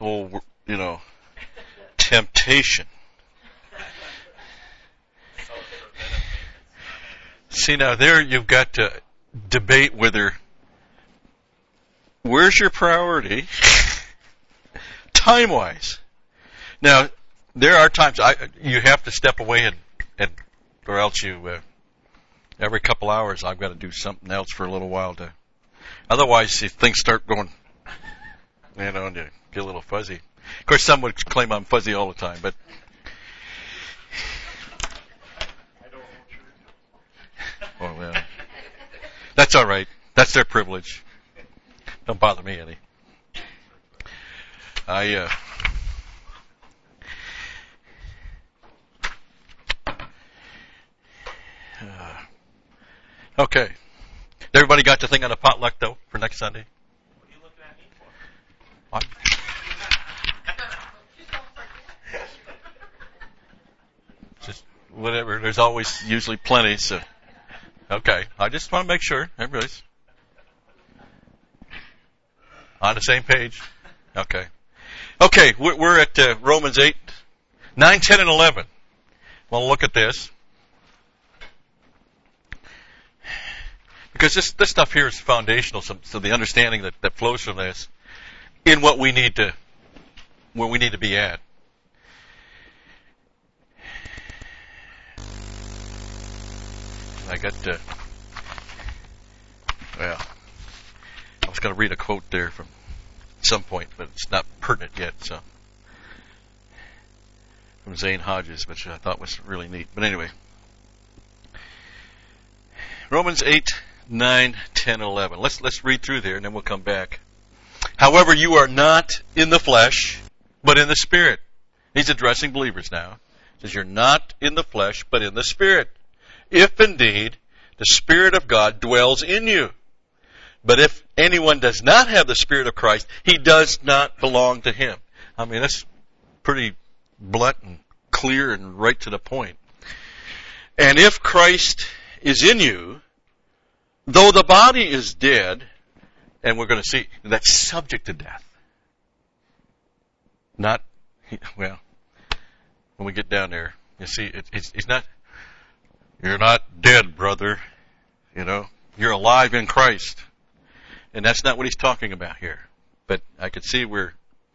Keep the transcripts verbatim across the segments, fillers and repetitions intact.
old, you know, temptation. See, now there you've got to debate whether, where's your priority, time-wise. Now, there are times I, you have to step away and, and or else you, uh, every couple hours I've got to do something else for a little while to, otherwise if things start going, you know, and you get a little fuzzy. Of course, some would claim I'm fuzzy all the time, but well, well, that's all right. That's their privilege. Don't bother me any. I, uh, uh, okay. Everybody got the thing on the potluck, though, for next Sunday? What are you looking at me for? What? Just whatever. There's always usually plenty, so. Okay. I just want to make sure everybody's on the same page. Okay. Okay, we're at uh, Romans eight, nine, ten, and eleven. We'll look at this. Because this, this stuff here is foundational, so, so the understanding that, that flows from this in what we need to, where we need to be at. I got, uh, well, I was going to read a quote there from some point, but it's not pertinent yet, so. From Zane Hodges, which I thought was really neat. But anyway. Romans eight, nine, ten, eleven. Let's, let's read through there and then we'll come back. However, you are not in the flesh, but in the Spirit. He's addressing believers now. He says, you're not in the flesh, but in the Spirit. If indeed the Spirit of God dwells in you. But if anyone does not have the Spirit of Christ, he does not belong to him. I mean, that's pretty blunt and clear and right to the point. And if Christ is in you, though the body is dead, and we're going to see that's subject to death. Not, well, when we get down there, you see, it, it's, it's not, you're not dead, brother. You know, you're alive in Christ. And that's not what he's talking about here. But I could see where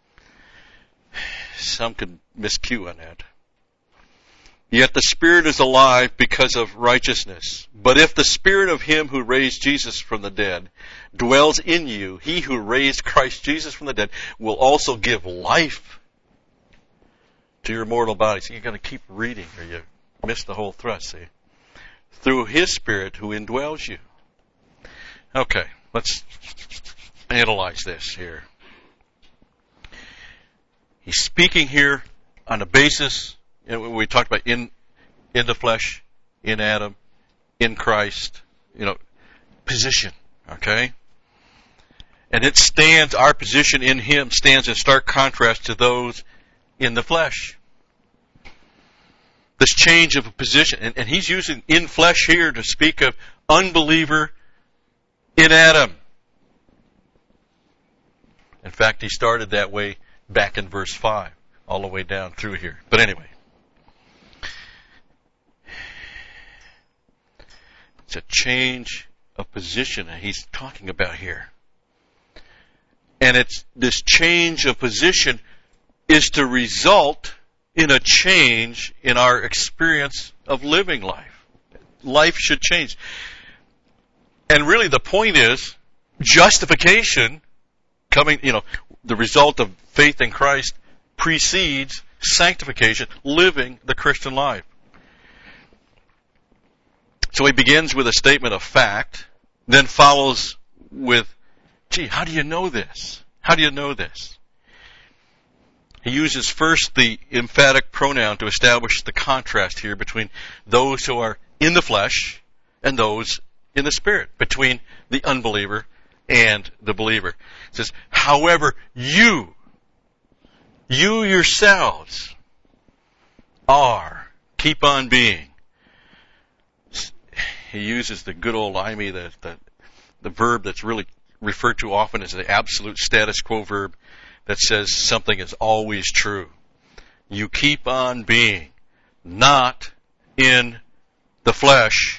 some could miscue on that. Yet the Spirit is alive because of righteousness. But if the Spirit of him who raised Jesus from the dead dwells in you, he who raised Christ Jesus from the dead will also give life to your mortal body. So you're going to keep reading or you miss the whole thrust, see? Through his Spirit who indwells you. Okay, let's analyze this here. He's speaking here on the basis, you know, we talked about in in the flesh, in Adam, in Christ, you know, position, okay? And it stands, our position in him stands in stark contrast to those in the flesh. This change of a position, and, and he's using in flesh here to speak of unbeliever in Adam. In fact, he started that way back in verse five, all the way down through here. But anyway, it's a change of position that he's talking about here. And it's this change of position is to result in a change in our experience of living life. Life should change. And really the point is, justification, coming, you know, the result of faith in Christ precedes sanctification, living the Christian life. So he begins with a statement of fact, then follows with, gee, how do you know this? How do you know this? He uses first the emphatic pronoun to establish the contrast here between those who are in the flesh and those in the Spirit, between the unbeliever and the believer. It says, however, you, you yourselves are, keep on being. He uses the good old ime, the, the, the verb that's really referred to often as the absolute status quo verb. that says something is always true. You keep on being not in the flesh.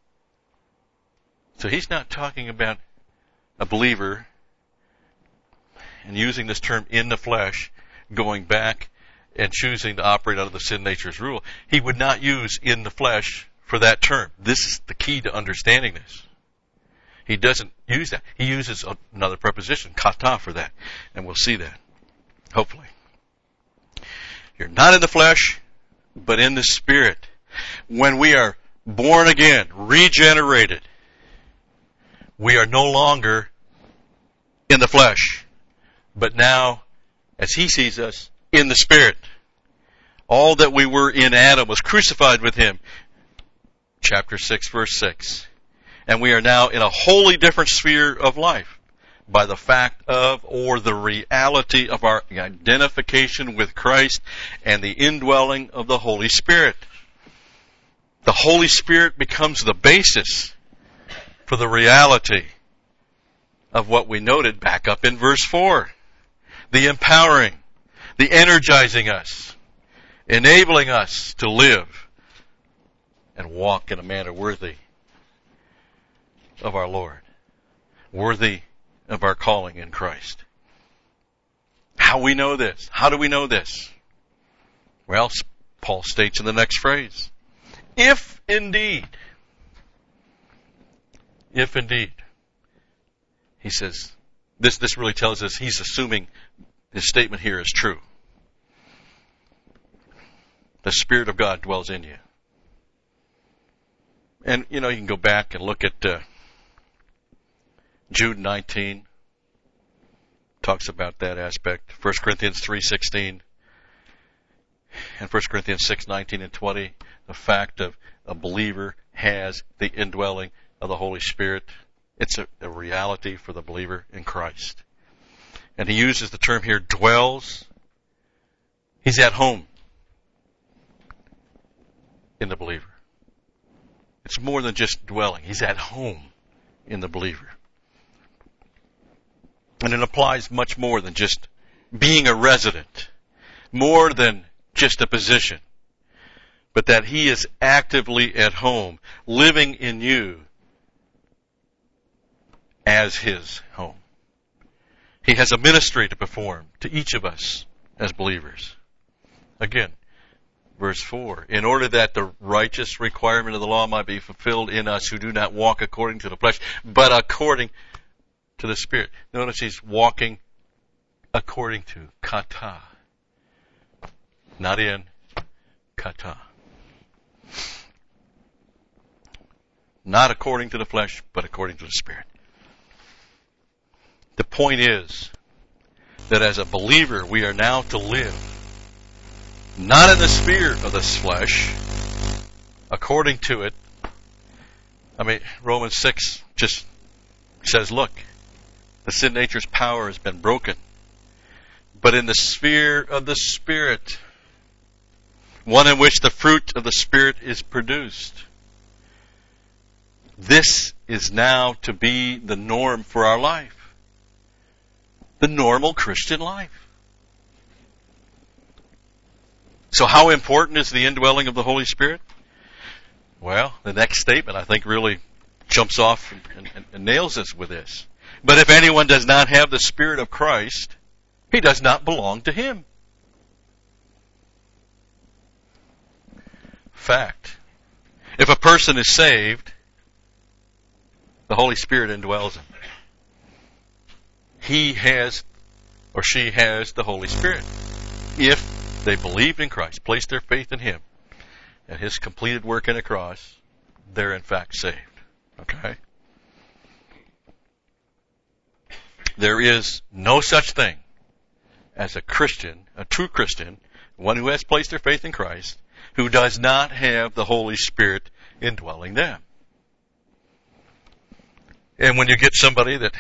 So he's not talking about a believer and using this term in the flesh, going back and choosing to operate under the sin nature's rule. He would not use in the flesh for that term. This is the key to understanding this. He doesn't use that. He uses another preposition, kata, for that. And we'll see that, hopefully. You're not in the flesh, but in the Spirit. When we are born again, regenerated, we are no longer in the flesh, but now, as he sees us, in the Spirit. All that we were in Adam was crucified with him. Chapter six, verse six. And we are now in a wholly different sphere of life by the fact of, or the reality of our identification with Christ and the indwelling of the Holy Spirit. The Holy Spirit becomes the basis for the reality of what we noted back up in verse four. The empowering, the energizing us, enabling us to live and walk in a manner worthy of our Lord, worthy of our calling in Christ. How we know this? How do we know this? Well, Paul states in the next phrase, if indeed, if indeed, he says, this, this really tells us he's assuming his statement here is true. The Spirit of God dwells in you. And, you know, you can go back and look at uh, Jude nineteen. Talks about that aspect. First Corinthians three sixteen. And First Corinthians six nineteen and twenty. The fact of a believer has the indwelling of the Holy Spirit. It's a, a reality for the believer in Christ. And he uses the term here, dwells. He's at home in the believer. It's more than just dwelling. He's at home in the believer. And it applies much more than just being a resident, more than just a position, but that he is actively at home, living in you as his home. He has a ministry to perform to each of us as believers. Again, verse four, in order that the righteous requirement of the law might be fulfilled in us who do not walk according to the flesh, but according to the Spirit. Notice he's walking according to kata. Not in, kata. Not according to the flesh, but according to the Spirit. The point is that as a believer, we are now to live not in the sphere of this flesh, according to it. I mean, Romans six just says, look, the sin nature's power has been broken. But in the sphere of the Spirit, one in which the fruit of the Spirit is produced. This is now to be the norm for our life. The normal Christian life. So how important is the indwelling of the Holy Spirit? Well, the next statement I think really jumps off and, and, and nails us with this. But if anyone does not have the Spirit of Christ, he does not belong to him. Fact. If a person is saved, the Holy Spirit indwells him. He has, or she has, the Holy Spirit. If they believed in Christ, placed their faith in him, and his completed work on the cross, they're in fact saved. Okay? There is no such thing as a Christian, a true Christian, one who has placed their faith in Christ, who does not have the Holy Spirit indwelling them. And when you get somebody that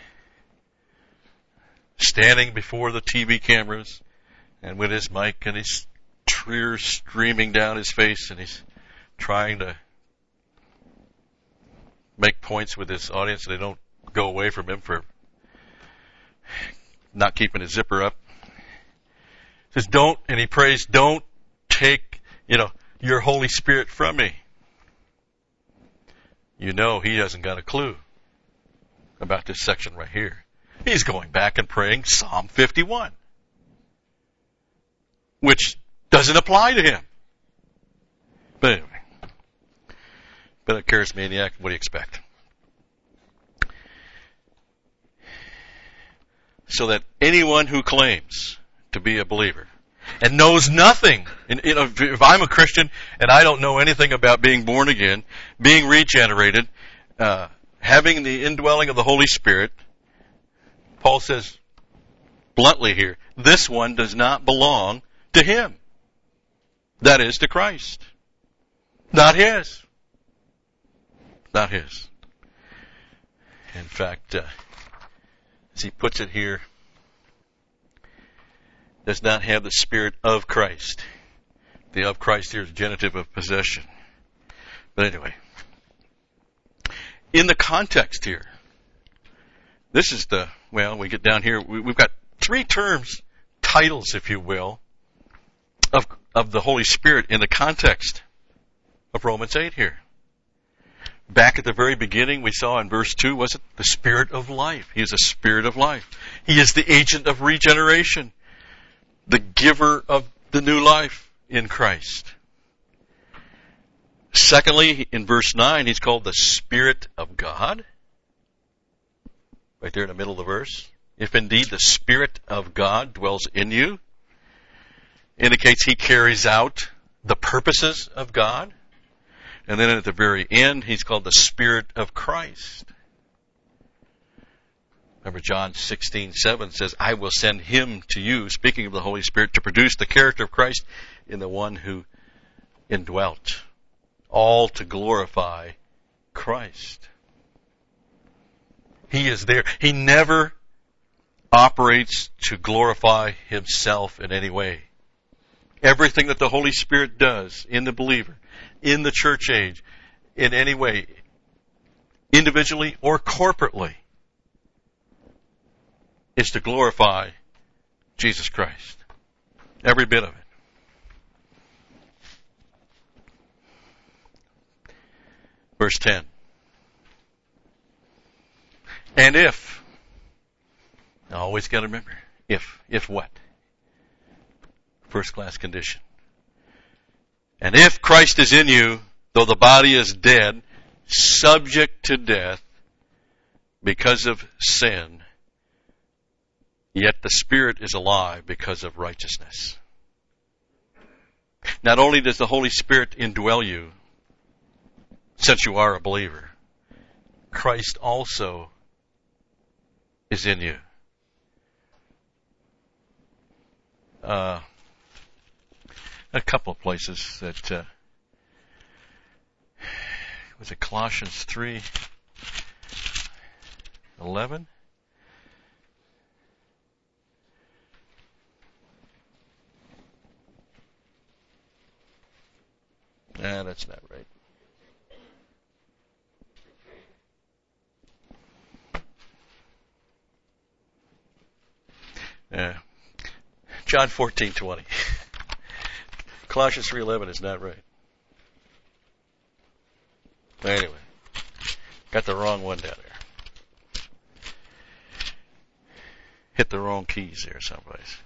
standing before the T V cameras and with his mic and his tears streaming down his face and he's trying to make points with his audience so they don't go away from him for not keeping his zipper up. He says, don't, and he prays, don't take, you know, your Holy Spirit from me. You know he hasn't got a clue about this section right here. He's going back and praying Psalm fifty-one, which doesn't apply to him. But anyway, but a charismaniac, what do you expect? So that anyone who claims to be a believer and knows nothing, and, you know, if I'm a Christian and I don't know anything about being born again, being regenerated, uh, having the indwelling of the Holy Spirit, Paul says bluntly here, this one does not belong to him. That is, to Christ. Not his. Not his. In fact, uh, as he puts it here, does not have the Spirit of Christ. The of Christ here is genitive of possession. But anyway, in the context here, this is the, well, we get down here, we, we've got three terms, titles, if you will, of, of the Holy Spirit in the context of Romans eight here. Back at the very beginning, we saw in verse two, was it the Spirit of life? He is a Spirit of life. He is the agent of regeneration, the giver of the new life in Christ. Secondly, in verse nine, he's called the Spirit of God. Right there in the middle of the verse. If indeed the Spirit of God dwells in you, indicates he carries out the purposes of God. And then at the very end, he's called the Spirit of Christ. Remember John sixteen seven says, I will send him to you, speaking of the Holy Spirit, to produce the character of Christ in the one who indwelt. All to glorify Christ. He is there. He never operates to glorify himself in any way. Everything that the Holy Spirit does in the believer, in the church age, in any way, individually or corporately, is to glorify Jesus Christ. Every bit of it. Verse ten. And if, I always got to remember, if, if what? First class condition. And if Christ is in you, though the body is dead, subject to death because of sin, yet the Spirit is alive because of righteousness. Not only does the Holy Spirit indwell you, since you are a believer, Christ also is in you. Uh, a couple of places that, uh, was it Colossians three eleven? Nah, that's not right. Yeah. John fourteen twenty. Colossians three eleven is not right. Anyway, got the wrong one down there. Hit the wrong keys there someplace.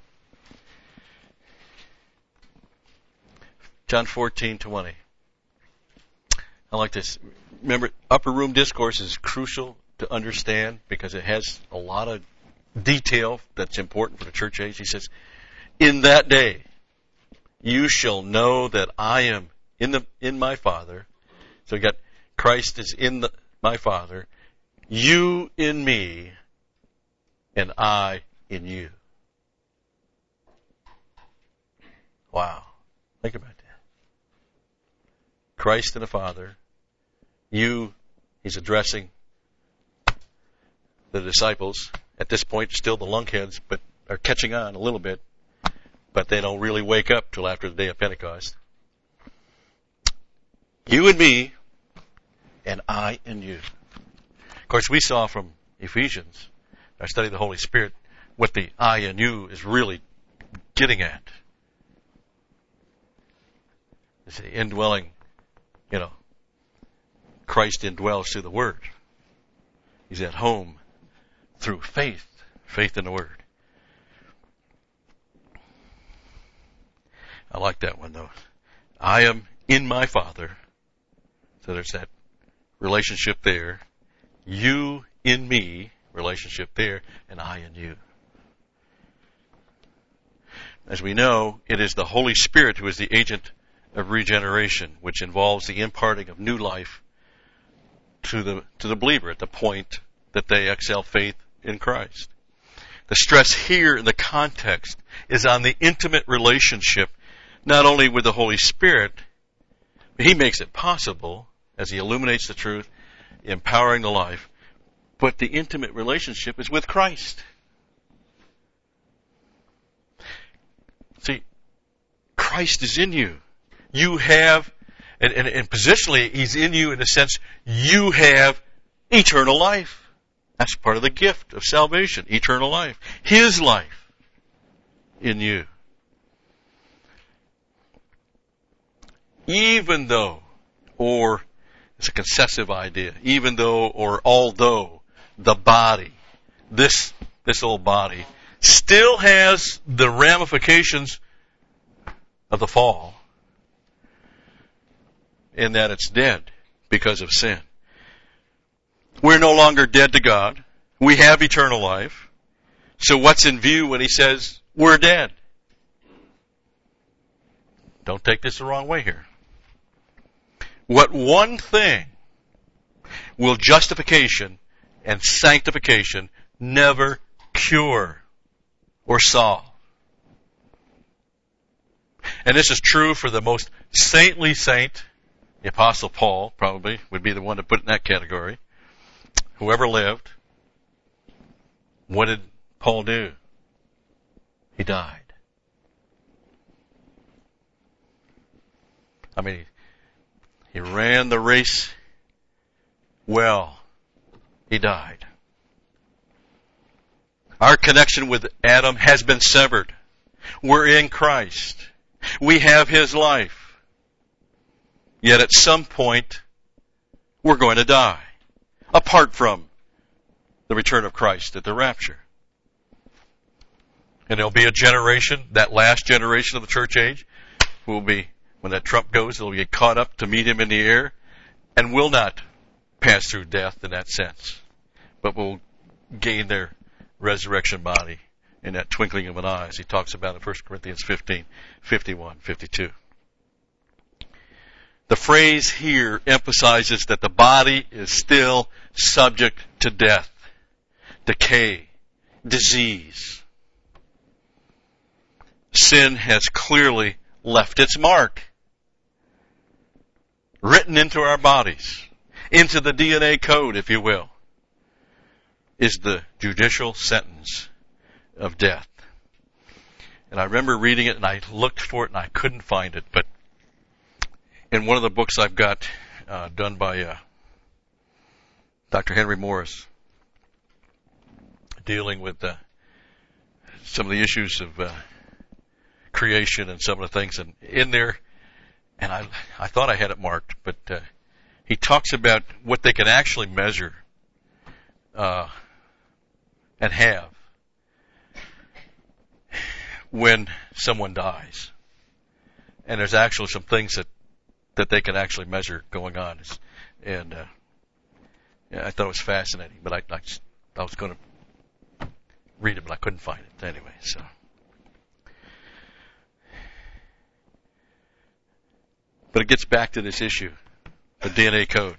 John fourteen twenty. I like this. Remember, upper room discourse is crucial to understand because it has a lot of detail that's important for the church age. He says, in that day, you shall know that I am in the in my Father. So we got Christ is in the, my Father, you in me, and I in you. Wow. Think about that. Christ and the Father, you, he's addressing the disciples. At this point, still the lunkheads, but are catching on a little bit. But they don't really wake up till after the day of Pentecost. You and me, and I and you. Of course, we saw from Ephesians, our study of the Holy Spirit, what the I and you is really getting at. It's the indwelling, you know, Christ indwells through the Word. He's at home through faith, faith in the Word. I like that one, though. I am in my Father. So there's that relationship there. You in me, relationship there, and I in you. As we know, it is the Holy Spirit who is the agent of regeneration, which involves the imparting of new life to the to the believer at the point that they exhale faith in Christ. The stress here in the context is on the intimate relationship, not only with the Holy Spirit, but He makes it possible as He illuminates the truth, empowering the life, but the intimate relationship is with Christ. See, Christ is in you. You have, and, and, and positionally, He's in you in the sense you have eternal life. That's part of the gift of salvation, eternal life. His life in you. Even though, or it's a concessive idea, even though or although the body, this, this old body, still has the ramifications of the fall, in that it's dead because of sin. We're no longer dead to God. We have eternal life. So what's in view when He says we're dead? Don't take this the wrong way here. What one thing will justification and sanctification never cure or solve? And this is true for the most saintly saint. The Apostle Paul probably would be the one to put in that category. Whoever lived. What did Paul do? He died. I mean, he ran the race well. He died. Our connection with Adam has been severed. We're in Christ. We have His life. Yet at some point, we're going to die. Apart from the return of Christ at the rapture. And there'll be a generation, that last generation of the church age, who will be, when that trump goes, they'll get caught up to meet Him in the air, and will not pass through death in that sense, but will gain their resurrection body in that twinkling of an eye, as he talks about in First Corinthians fifteen, fifty-one, fifty-two. The phrase here emphasizes that the body is still subject to death, decay, disease. Sin has clearly left its mark, written into our bodies, into the D N A code, if you will, is the judicial sentence of death. And I remember reading it, and I looked for it, and I couldn't find it, but in one of the books I've got uh, done by uh, Doctor Henry Morris, dealing with uh, some of the issues of uh, creation and some of the things, and in there, and I I thought I had it marked, but uh, he talks about what they can actually measure uh, and have when someone dies. And there's actually some things that that they can actually measure going on. And uh, yeah, I thought it was fascinating, but I, I, just, I was going to read it, but I couldn't find it anyway. So, but it gets back to this issue, the D N A code.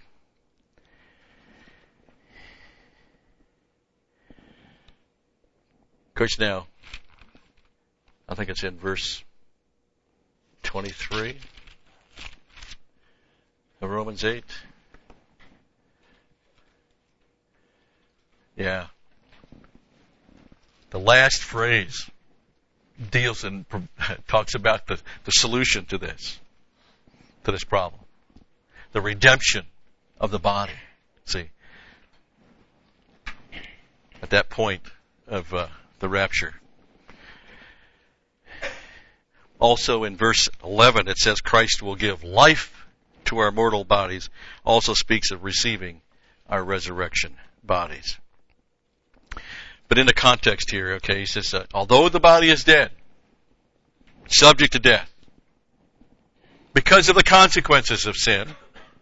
Coach, now, I think it's in verse twenty-three. Of Romans eight. Yeah. The last phrase deals and talks about the, the solution to this, to this problem. The redemption of the body. See, at that point of uh, the rapture. Also in verse eleven it says Christ will give life to our mortal bodies. Also speaks of receiving our resurrection bodies. But in the context here, okay, he says, uh, although the body is dead, subject to death, because of the consequences of sin, it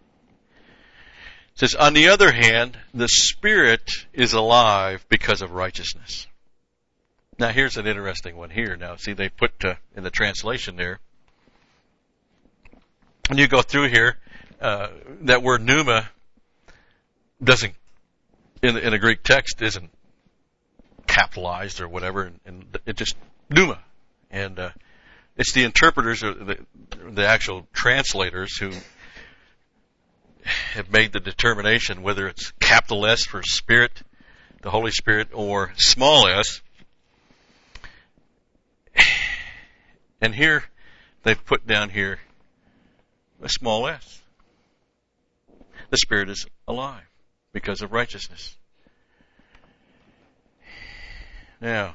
says, on the other hand, the spirit is alive because of righteousness. Now here's an interesting one here. Now see, they put uh, in the translation there, when you go through here, uh, that word pneuma doesn't, in the, in the Greek text, isn't capitalized or whatever, and, and it just pneuma. And uh, it's the interpreters or the, the actual translators who have made the determination whether it's capital S for Spirit, the Holy Spirit, or small s. And here they've put down here a small s. The Spirit is alive because of righteousness. Now,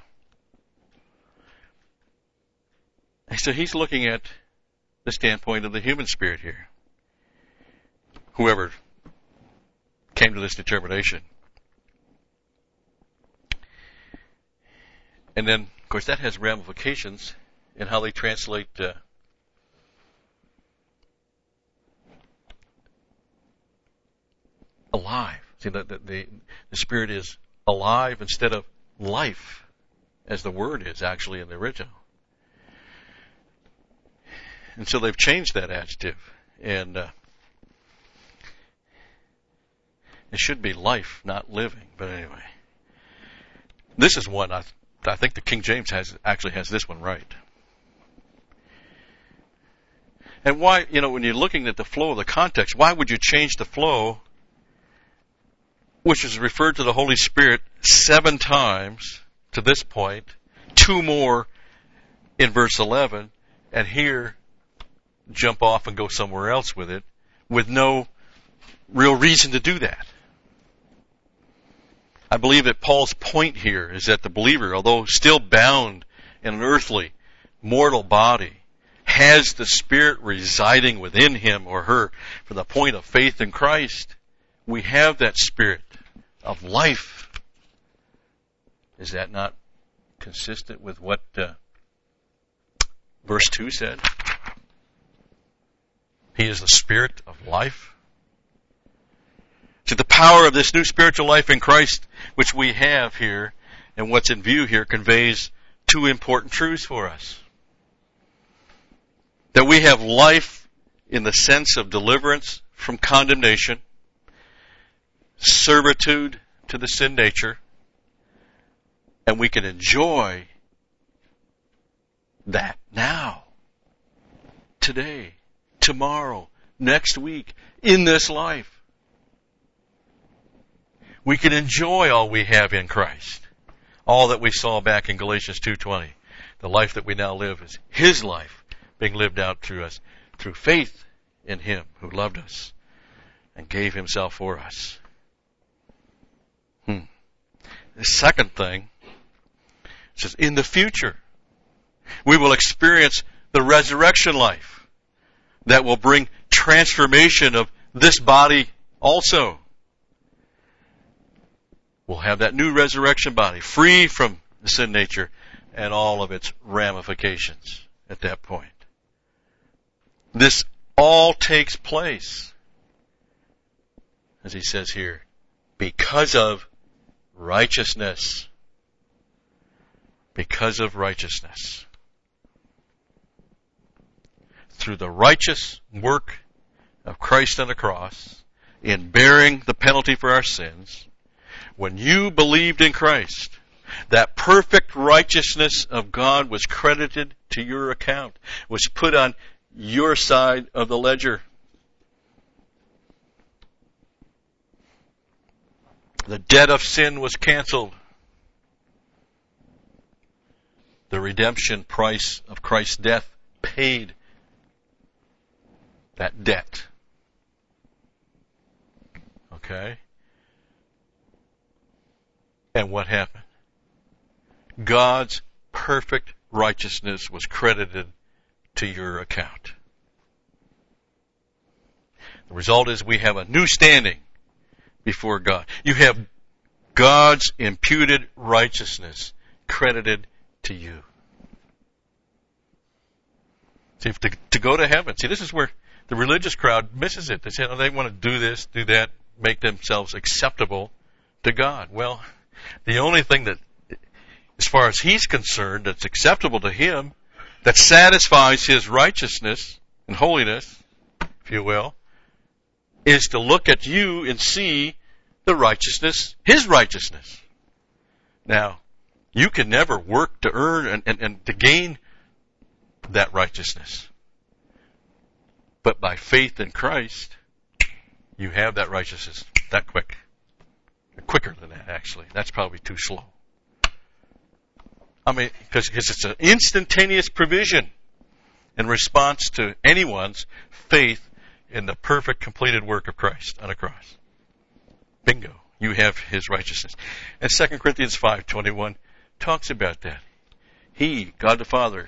so he's looking at the standpoint of the human spirit here. Whoever came to this determination. And then, of course, that has ramifications in how they translate uh, alive. See, the, the, the, the Spirit is alive instead of life, as the word is actually in the original. And so they've changed that adjective. And uh, it should be life, not living. But anyway, this is one I, I think the King James has actually has this one right. And why, you know, when you're looking at the flow of the context, why would you change the flow, which is referred to the Holy Spirit seven times to this point, two more in verse eleven, and here jump off and go somewhere else with it, with no real reason to do that? I believe that Paul's point here is that the believer, although still bound in an earthly, mortal body, has the Spirit residing within him or her for the point of faith in Christ. We have that Spirit of life. Is that not consistent with what uh, verse two said? He is the Spirit of life. So the power of this new spiritual life in Christ, which we have here, and what's in view here, conveys two important truths for us. That we have life in the sense of deliverance from condemnation, servitude to the sin nature, and we can enjoy that now, today, tomorrow, next week, in this life. We can enjoy all we have in Christ. All that we saw back in Galatians two twenty. The life that we now live is His life being lived out through us, through faith in Him who loved us and gave Himself for us. Hmm. The second thing says, in the future, we will experience the resurrection life that will bring transformation of this body also. We'll have that new resurrection body, free from the sin nature and all of its ramifications at that point. This all takes place, as he says here, because of righteousness. Because of righteousness. Through the righteous work of Christ on the cross, in bearing the penalty for our sins, when you believed in Christ, that perfect righteousness of God was credited to your account, was put on your side of the ledger. The debt of sin was canceled. The redemption price of Christ's death paid that debt. Okay? And what happened? God's perfect righteousness was credited to your account. The result is we have a new standing before God. You have God's imputed righteousness credited to you. See, to, to go to heaven. See, this is where the religious crowd misses it. They say, oh, they want to do this, do that, make themselves acceptable to God. Well, the only thing that, as far as He's concerned, that's acceptable to Him, that satisfies His righteousness and holiness, if you will, is to look at you and see the righteousness, His righteousness. Now, you can never work to earn and, and, and to gain that righteousness. But by faith in Christ, you have that righteousness that quick. Quicker than that, actually. That's probably too slow. I mean, because it's an instantaneous provision in response to anyone's faith in the perfect completed work of Christ on a cross. Bingo. You have His righteousness. And Second Corinthians five twenty-one talks about that. He, God the Father,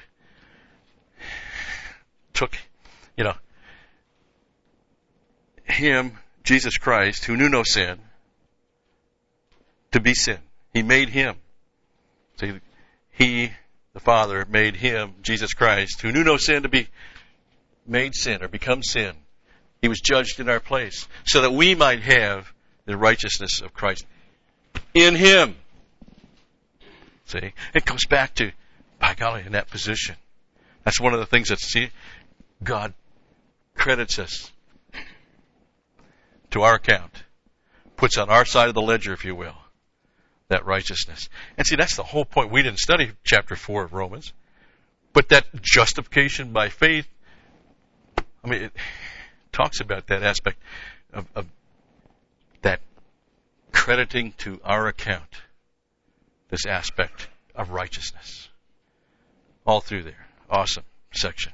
took, you know, Him, Jesus Christ, who knew no sin, to be sin. He made Him. See, He, the Father, made Him, Jesus Christ, who knew no sin, to be made sin or become sin. He was judged in our place so that we might have the righteousness of Christ in Him. See, it comes back to, by golly, in that position. That's one of the things that, see, God credits us to our account, puts on our side of the ledger, if you will, that righteousness. And see, that's the whole point. We didn't study chapter four of Romans, but that justification by faith, I mean, it talks about that aspect of, of that crediting to our account, this aspect of righteousness. All through there. Awesome section.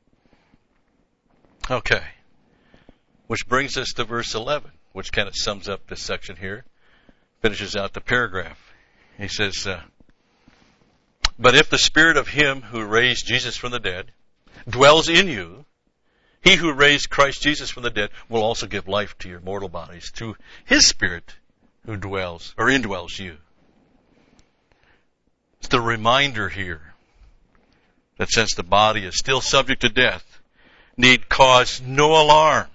Okay. Which brings us to verse eleven, which kind of sums up this section here. Finishes out the paragraph. He says, uh, but if the Spirit of Him who raised Jesus from the dead dwells in you, He who raised Christ Jesus from the dead will also give life to your mortal bodies through His Spirit who dwells, or indwells you. It's the reminder here that since the body is still subject to death, need cause no alarm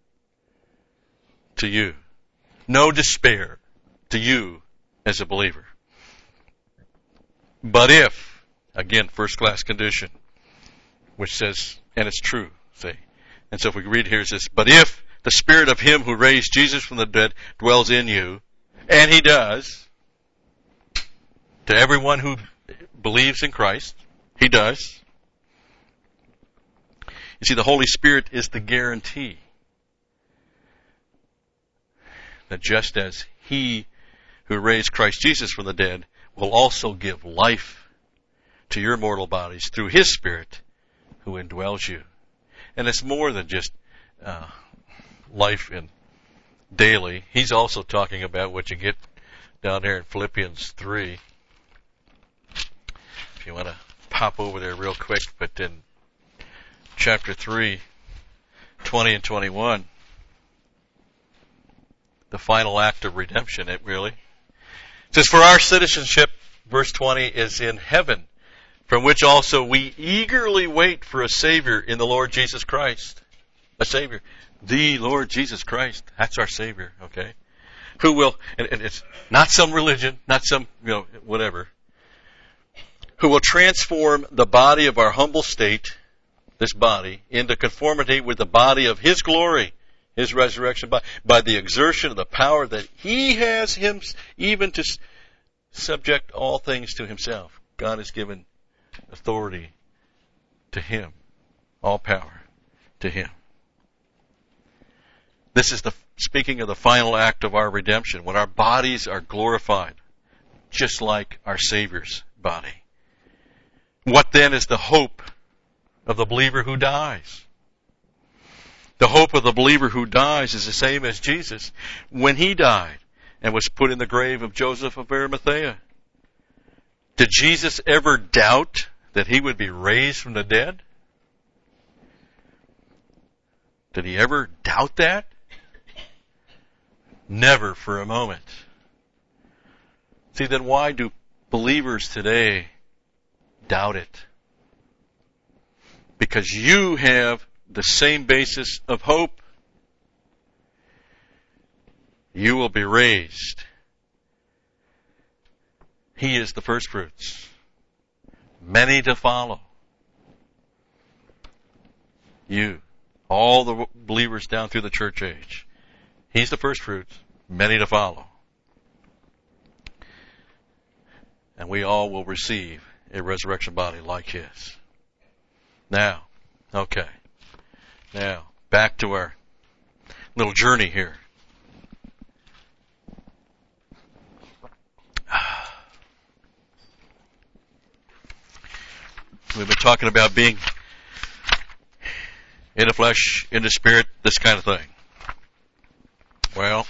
to you, no despair to you as a believer. But if, again, first class condition, which says, and it's true, see. And so if we read here, it says, but if the Spirit of Him who raised Jesus from the dead dwells in you, and He does, to everyone who believes in Christ, He does. You see, the Holy Spirit is the guarantee that just as He who raised Christ Jesus from the dead will also give life to your mortal bodies through His Spirit who indwells you. And it's more than just uh, life in daily. He's also talking about what you get down there in Philippians three. If you want to pop over there real quick, but in chapter three, twenty and twenty-one, the final act of redemption, it really. It says, for our citizenship, verse twenty, is in heaven, from which also we eagerly wait for a Savior in the Lord Jesus Christ. A Savior. The Lord Jesus Christ. That's our Savior, okay? Who will, and, and it's not some religion, not some, you know, whatever. Who will transform the body of our humble state, this body, into conformity with the body of His glory, His resurrection body, by the exertion of the power that He has Him, even to subject all things to Himself. God has given authority to Him, all power to Him. This is the speaking of the final act of our redemption, when our bodies are glorified, just like our Savior's body. What then is the hope of the believer who dies? The hope of the believer who dies is the same as Jesus when He died and was put in the grave of Joseph of Arimathea. Did Jesus ever doubt that he would be raised from the dead? Did he ever doubt that? Never for a moment. See, then why do believers today doubt it? Because you have the same basis of hope. You will be raised. He is the first fruits. Many to follow. You, all the believers down through the church age. He's the first fruits. Many to follow. And we all will receive a resurrection body like his. Now, okay. Now, back to our little journey here. We've been talking about being in the flesh, in the spirit, this kind of thing. Well,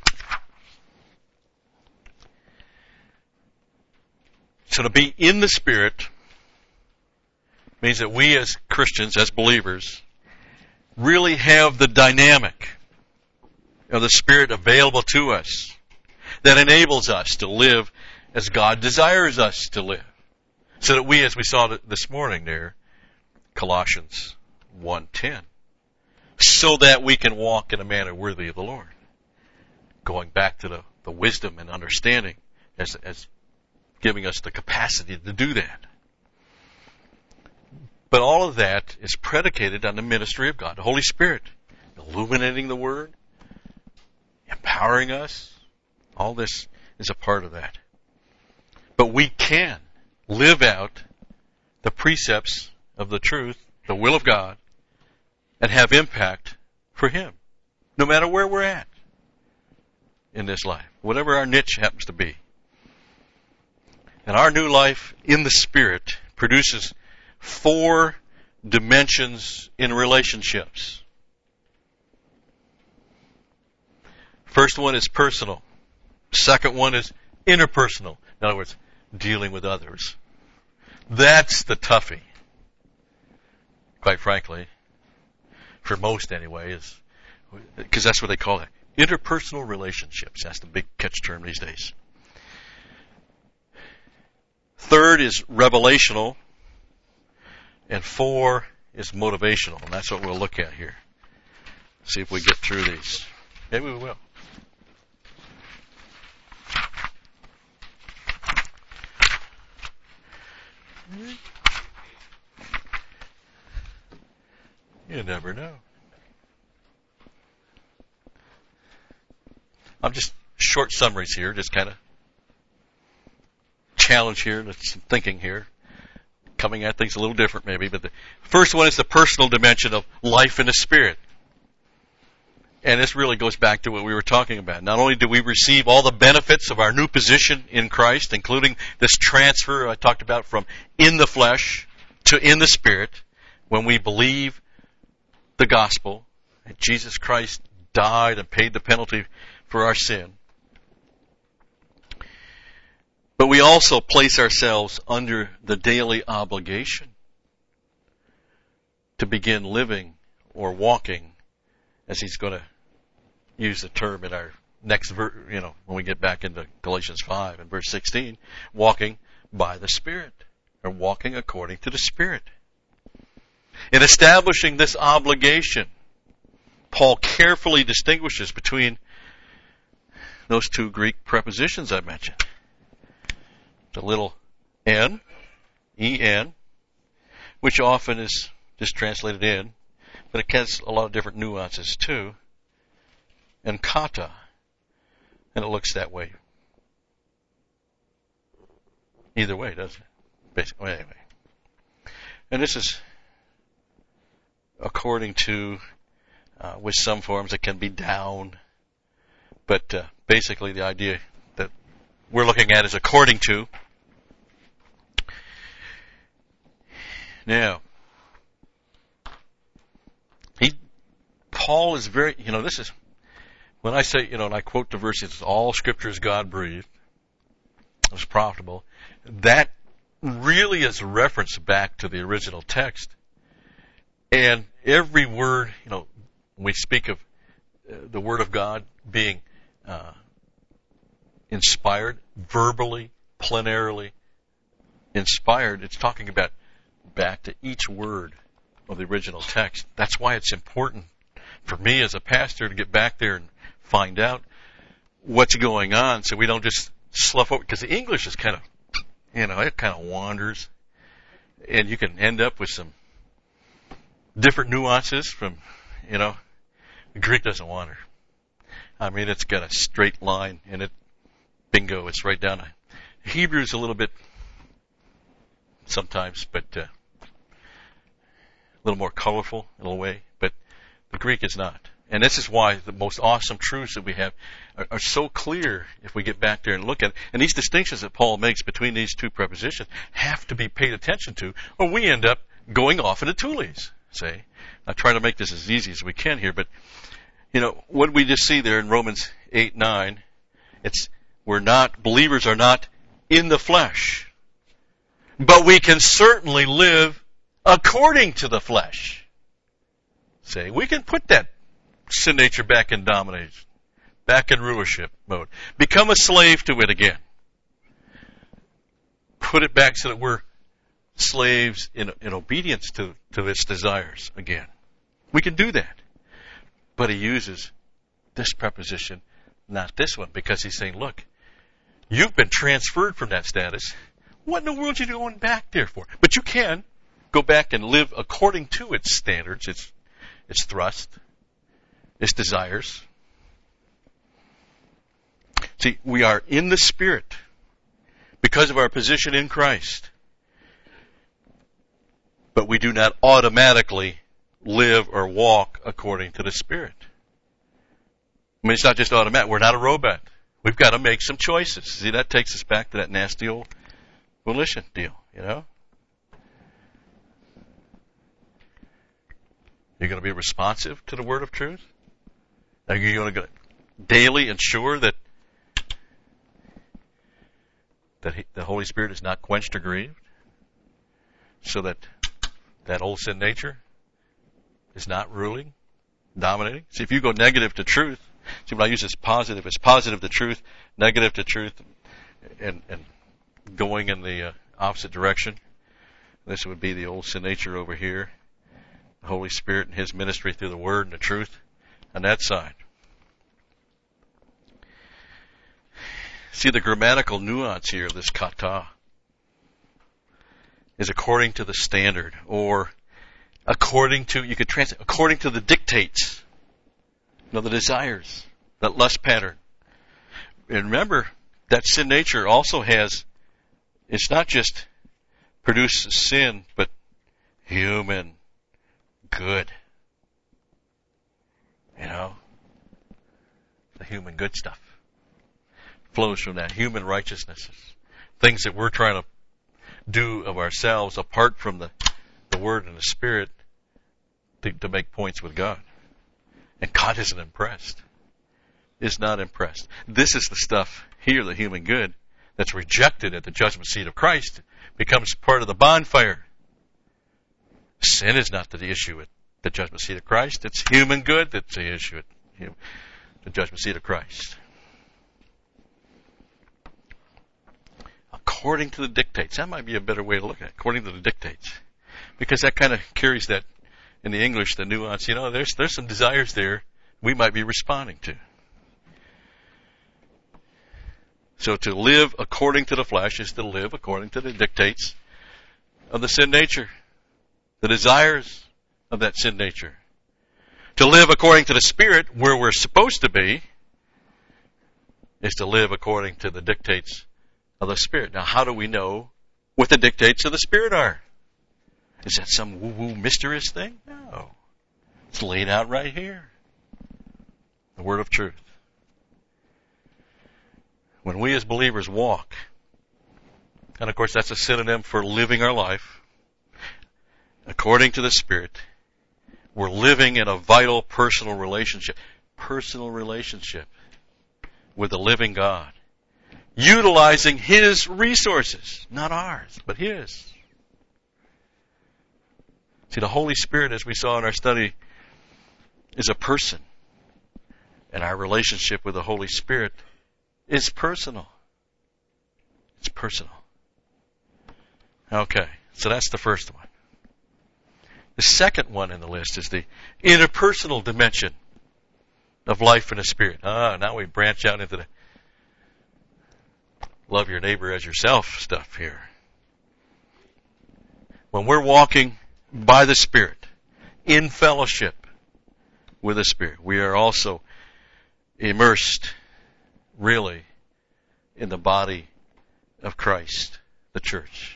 so to be in the Spirit means that we as Christians, as believers, really have the dynamic of the Spirit available to us that enables us to live as God desires us to live. So that we, as we saw this morning there, Colossians one ten, so that we can walk in a manner worthy of the Lord. Going back to the, the wisdom and understanding as, as giving us the capacity to do that. But all of that is predicated on the ministry of God, the Holy Spirit, illuminating the Word, empowering us. All this is a part of that. But we can live out the precepts of the truth, the will of God, and have impact for Him, no matter where we're at in this life, whatever our niche happens to be. And our new life in the Spirit produces four dimensions in relationships. First one is personal. Second one is interpersonal. In other words, dealing with others. That's the toughie. Quite frankly, for most anyway, is because that's what they call it. Interpersonal relationships. That's the big catch term these days. Third is revelational. And four is motivational. And that's what we'll look at here. See if we get through these. Maybe we will. You never know. I'm just short summaries here, just kind of challenge here, some thinking here, coming at things a little different maybe. But the first one is the personal dimension of life in the Spirit. And this really goes back to what we were talking about. Not only do we receive all the benefits of our new position in Christ, including this transfer I talked about from in the flesh to in the Spirit, when we believe the gospel, that Jesus Christ died and paid the penalty for our sin. But we also place ourselves under the daily obligation to begin living or walking, as he's going to use the term in our next verse, you know, when we get back into Galatians five and verse sixteen, walking by the Spirit, or walking according to the Spirit. In establishing this obligation, Paul carefully distinguishes between those two Greek prepositions I mentioned. The little n, en, which often is just translated in, but it has a lot of different nuances too, and kata, and it looks that way. Either way, doesn't it? Basically, anyway. And this is according to, uh, with some forms it can be down, but uh, basically the idea that we're looking at is according to. Now, he, Paul is very, you know, this is, when I say, you know, and I quote the verses, all Scripture is God-breathed, it's profitable, that really is a reference back to the original text. And every word, you know, when we speak of uh, the Word of God being uh, inspired, verbally, plenarily inspired, it's talking about back to each word of the original text. That's why it's important for me as a pastor to get back there and find out what's going on so we don't just slough over, because the English is kind of, you know, it kind of wanders, and you can end up with some different nuances from, you know, the Greek doesn't wander. I mean, it's got a straight line, and it, bingo, it's right down. Hebrew's a little bit, sometimes, but uh, a little more colorful in a way, but the Greek is not. And this is why the most awesome truths that we have are, are so clear if we get back there and look at it. And these distinctions that Paul makes between these two prepositions have to be paid attention to, or we end up going off into toolies, say. I try to make this as easy as we can here, but, you know, what we just see there in Romans eight nine, it's, we're not, believers are not in the flesh, but we can certainly live according to the flesh. Say, we can put that sin nature back in domination, back in rulership mode. Become a slave to it again. Put it back so that we're slaves in, in obedience to, to its desires again. We can do that. But he uses this preposition, not this one, because he's saying, look, you've been transferred from that status. What in the world are you going back there for? But you can go back and live according to its standards, its, its thrust, its desires. See, we are in the Spirit because of our position in Christ. But we do not automatically live or walk according to the Spirit. I mean, it's not just automatic. We're not a robot. We've got to make some choices. See, that takes us back to that nasty old volition deal, you know? You're going to be responsive to the word of truth? Are you going to daily ensure that that he, the Holy Spirit is not quenched or grieved? So that that old sin nature is not ruling, dominating? See, if you go negative to truth, see, when I use this positive, it's positive to truth, negative to truth, and, and going in the uh, opposite direction. This would be the old sin nature over here. The Holy Spirit and His ministry through the Word and the truth on that side. See, the grammatical nuance here of this kata is according to the standard, or according to, you could translate, according to the dictates, you know, the desires, that lust pattern. And remember, that sin nature also has, it's not just produces sin, but human good. You know, the human good stuff flows from that. Human righteousness, things that we're trying to do of ourselves apart from the, the Word and the Spirit to, to make points with God. And God isn't impressed. Is not impressed. This is the stuff here, the human good, that's rejected at the judgment seat of Christ, becomes part of the bonfire. Sin is not the issue at the judgment seat of Christ. It's human good that's the issue at the judgment seat of Christ. According to the dictates. That might be a better way to look at it. According to the dictates. Because that kind of carries that, in the English, the nuance. You know, there's there's some desires there we might be responding to. So to live according to the flesh is to live according to the dictates of the sin nature. The desires of that sin nature. To live according to the Spirit, where we're supposed to be, is to live according to the dictates of the Spirit. Now, how do we know what the dictates of the Spirit are? Is that some woo-woo mysterious thing? No. It's laid out right here. The Word of truth. When we as believers walk, and of course that's a synonym for living our life, according to the Spirit, we're living in a vital personal relationship. Personal relationship with the living God. utilizing His resources, not ours, but His. See, the Holy Spirit, as we saw in our study, is a person. And our relationship with the Holy Spirit is personal. It's personal. Okay, so that's the first one. The second one in the list is the interpersonal dimension of life in the Spirit. Ah, now we branch out into the love your neighbor as yourself stuff here. When we're walking by the Spirit, in fellowship with the Spirit, we are also immersed, really, in the body of Christ, the church.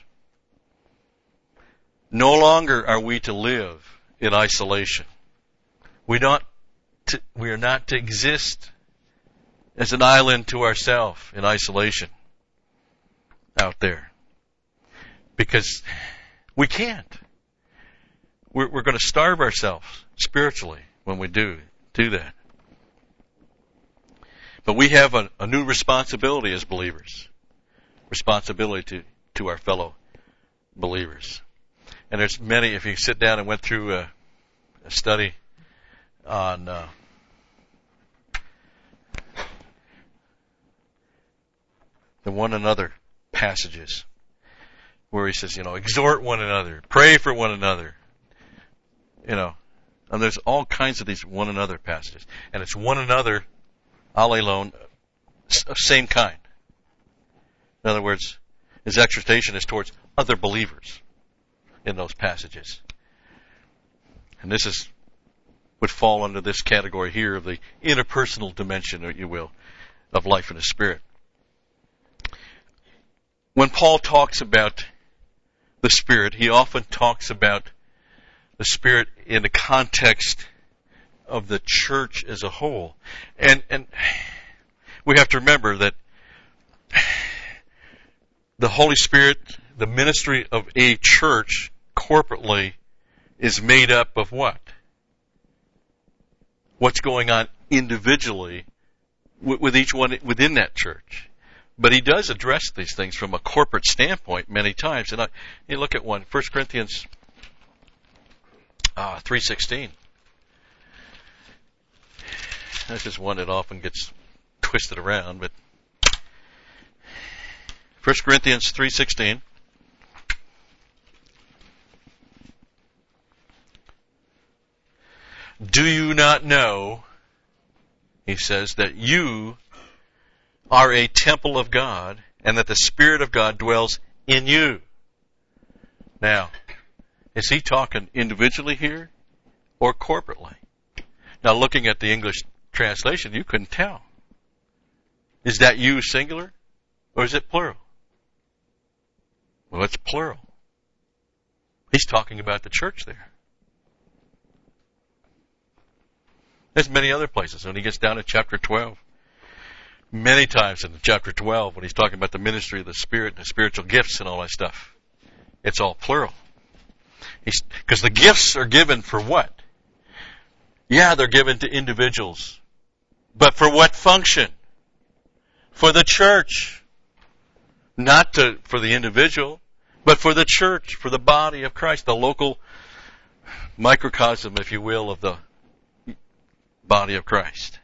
No longer are we to live in isolation. We not to, we are not to exist as an island to ourselves in isolation out there. Because we can't. We're, we're going to starve ourselves spiritually when we do do that. But we have a, a new responsibility as believers. Responsibility to, to our fellow believers. And there's many, if you sit down and went through a, a study on uh, the one another passages, where he says, you know, exhort one another, pray for one another, you know, and there's all kinds of these one another passages. And it's one another, alelon, same kind. In other words, his exhortation is towards other believers in those passages. And this is would fall under this category here of the interpersonal dimension, if you will, of life in the Spirit. When Paul talks about the Spirit, he often talks about the Spirit in the context of the church as a whole. And and we have to remember that the Holy Spirit, the ministry of a church corporately, is made up of what? What's going on individually with each one within that church. But he does address these things from a corporate standpoint many times. And I, you look at one, First Corinthians uh, three sixteen. That's just one that often gets twisted around. But First Corinthians three sixteen. Do you not know, he says, that you are a temple of God, and that the Spirit of God dwells in you? Now, is he talking individually here or corporately? Now, looking at the English translation, you couldn't tell. Is that you singular or is it plural? Well, it's plural. He's talking about the church there. There's many other places. When he gets down to chapter twelve, many times in chapter twelve, when he's talking about the ministry of the Spirit and the spiritual gifts and all that stuff, it's all plural. Because the gifts are given for what? Yeah, they're given to individuals. But for what function? For the church. Not to, for the individual, but for the church, for the body of Christ, the local microcosm, if you will, of the body of Christ.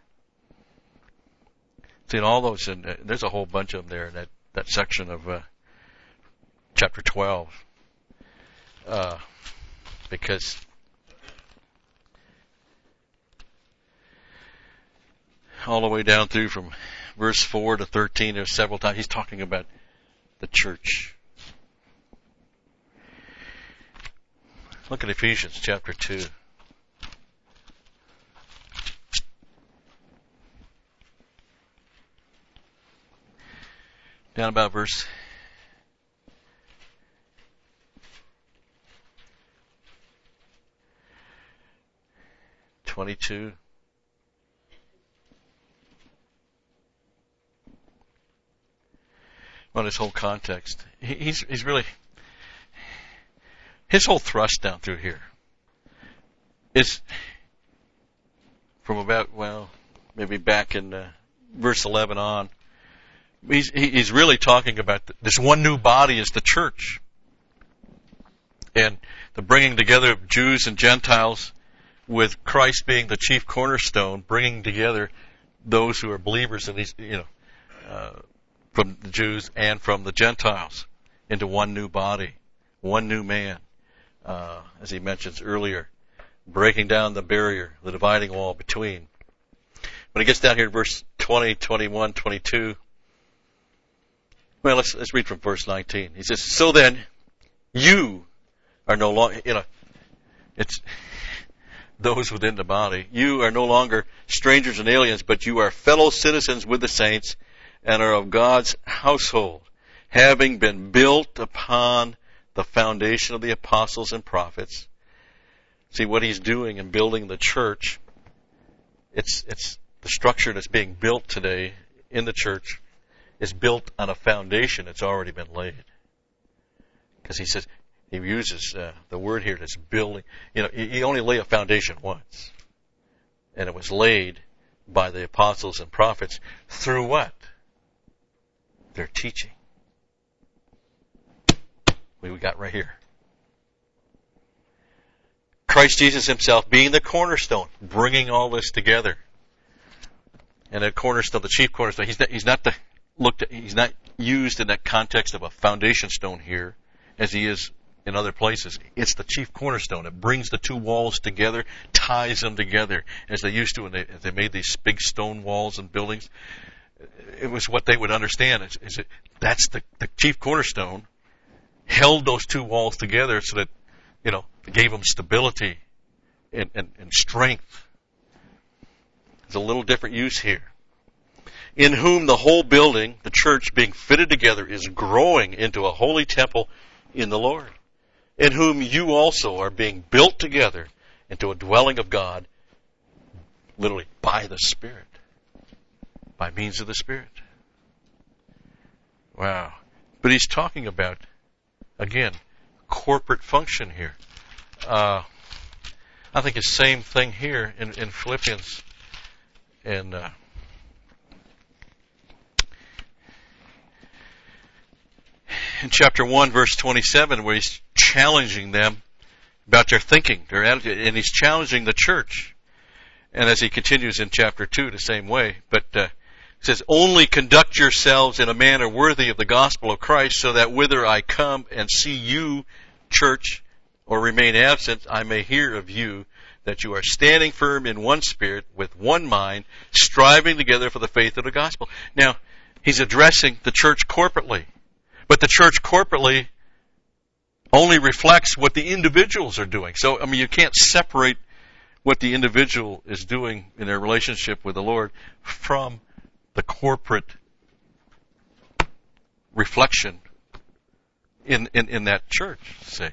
See, in all those, and uh, there's a whole bunch of them there in that, that section of uh, chapter twelve. Uh, because all the way down through from verse four to thirteen, there's several times he's talking about the church. Look at Ephesians chapter two. Down about verse twenty-two. On his whole context, he, he's he's really his whole thrust down through here is from about well maybe back in uh, verse eleven on. He's, he's really talking about this one new body is the church. And the bringing together of Jews and Gentiles with Christ being the chief cornerstone, bringing together those who are believers in these, you know, uh, from the Jews and from the Gentiles into one new body, one new man, uh, as he mentions earlier, breaking down the barrier, the dividing wall between. When he gets down here to verse twenty, twenty-one, twenty-two, well, let's, let's read from verse nineteen. He says, so then, you are no longer, you know, it's those within the body. You are no longer strangers and aliens, but you are fellow citizens with the saints and are of God's household, having been built upon the foundation of the apostles and prophets. See, what he's doing in building the church, it's, it's the structure that's being built today in the church is built on a foundation that's already been laid. Because he says, he uses uh, the word here that's building. You know, you only lay a foundation once. And it was laid by the apostles and prophets through what? Their teaching. We got right here. Christ Jesus himself being the cornerstone, bringing all this together. And the cornerstone, the chief cornerstone, he's not, he's not the, looked at, he's not used in that context of a foundation stone here as he is in other places. It's the chief cornerstone. It brings the two walls together, ties them together, as they used to when they, as they made these big stone walls and buildings. It was what they would understand. Is, is it, that's the, the chief cornerstone, held those two walls together so that, you know, gave them stability and, and, and strength. There's a little different use here. In whom the whole building, the church being fitted together, is growing into a holy temple in the Lord. In whom you also are being built together into a dwelling of God, literally by the Spirit. By means of the Spirit. Wow. But he's talking about, again, corporate function here. Uh, I think the same thing here in, in Philippians. And uh, in chapter one, verse twenty-seven, where he's challenging them about their thinking, their attitude, and he's challenging the church. And as he continues in chapter two, the same way. But uh, it says, only conduct yourselves in a manner worthy of the gospel of Christ, so that whither I come and see you, church, or remain absent, I may hear of you that you are standing firm in one spirit, with one mind, striving together for the faith of the gospel. Now, he's addressing the church corporately. But the church corporately only reflects what the individuals are doing. So, I mean, you can't separate what the individual is doing in their relationship with the Lord from the corporate reflection in, in, in that church, say.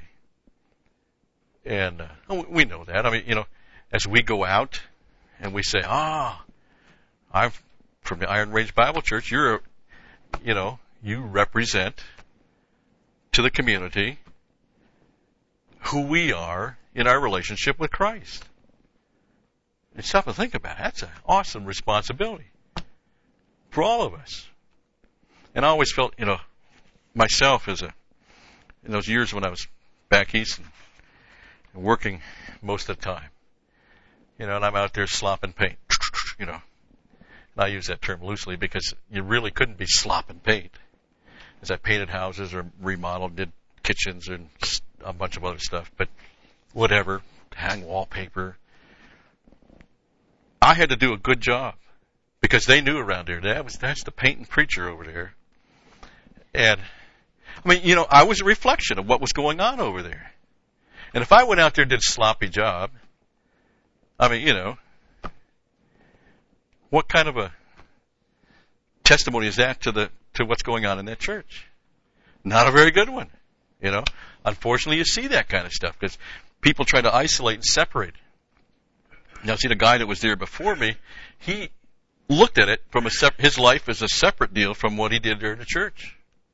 And uh, we know that. I mean, you know, as we go out and we say, ah, I'm from the Iron Range Bible Church, you're, a, you know, you represent to the community who we are in our relationship with Christ. It's something to think about. That's an awesome responsibility for all of us. And I always felt, you know, myself as a, in those years when I was back east and, and working most of the time, you know, and I'm out there slopping paint, you know. And I use that term loosely because you really couldn't be slopping paint. As I painted houses or remodeled, did kitchens and a bunch of other stuff, but whatever, hang wallpaper. I had to do a good job because they knew around there that was that's the painting preacher over there. And I mean, you know, I was a reflection of what was going on over there. And if I went out there and did a sloppy job, I mean, you know, what kind of a testimony is that to the to what's going on in that church? Not a very good one, you know. Unfortunately, you see that kind of stuff because people try to isolate and separate. Now, see, the guy that was there before me, he looked at it from a sep- his life as a separate deal from what he did there in the church.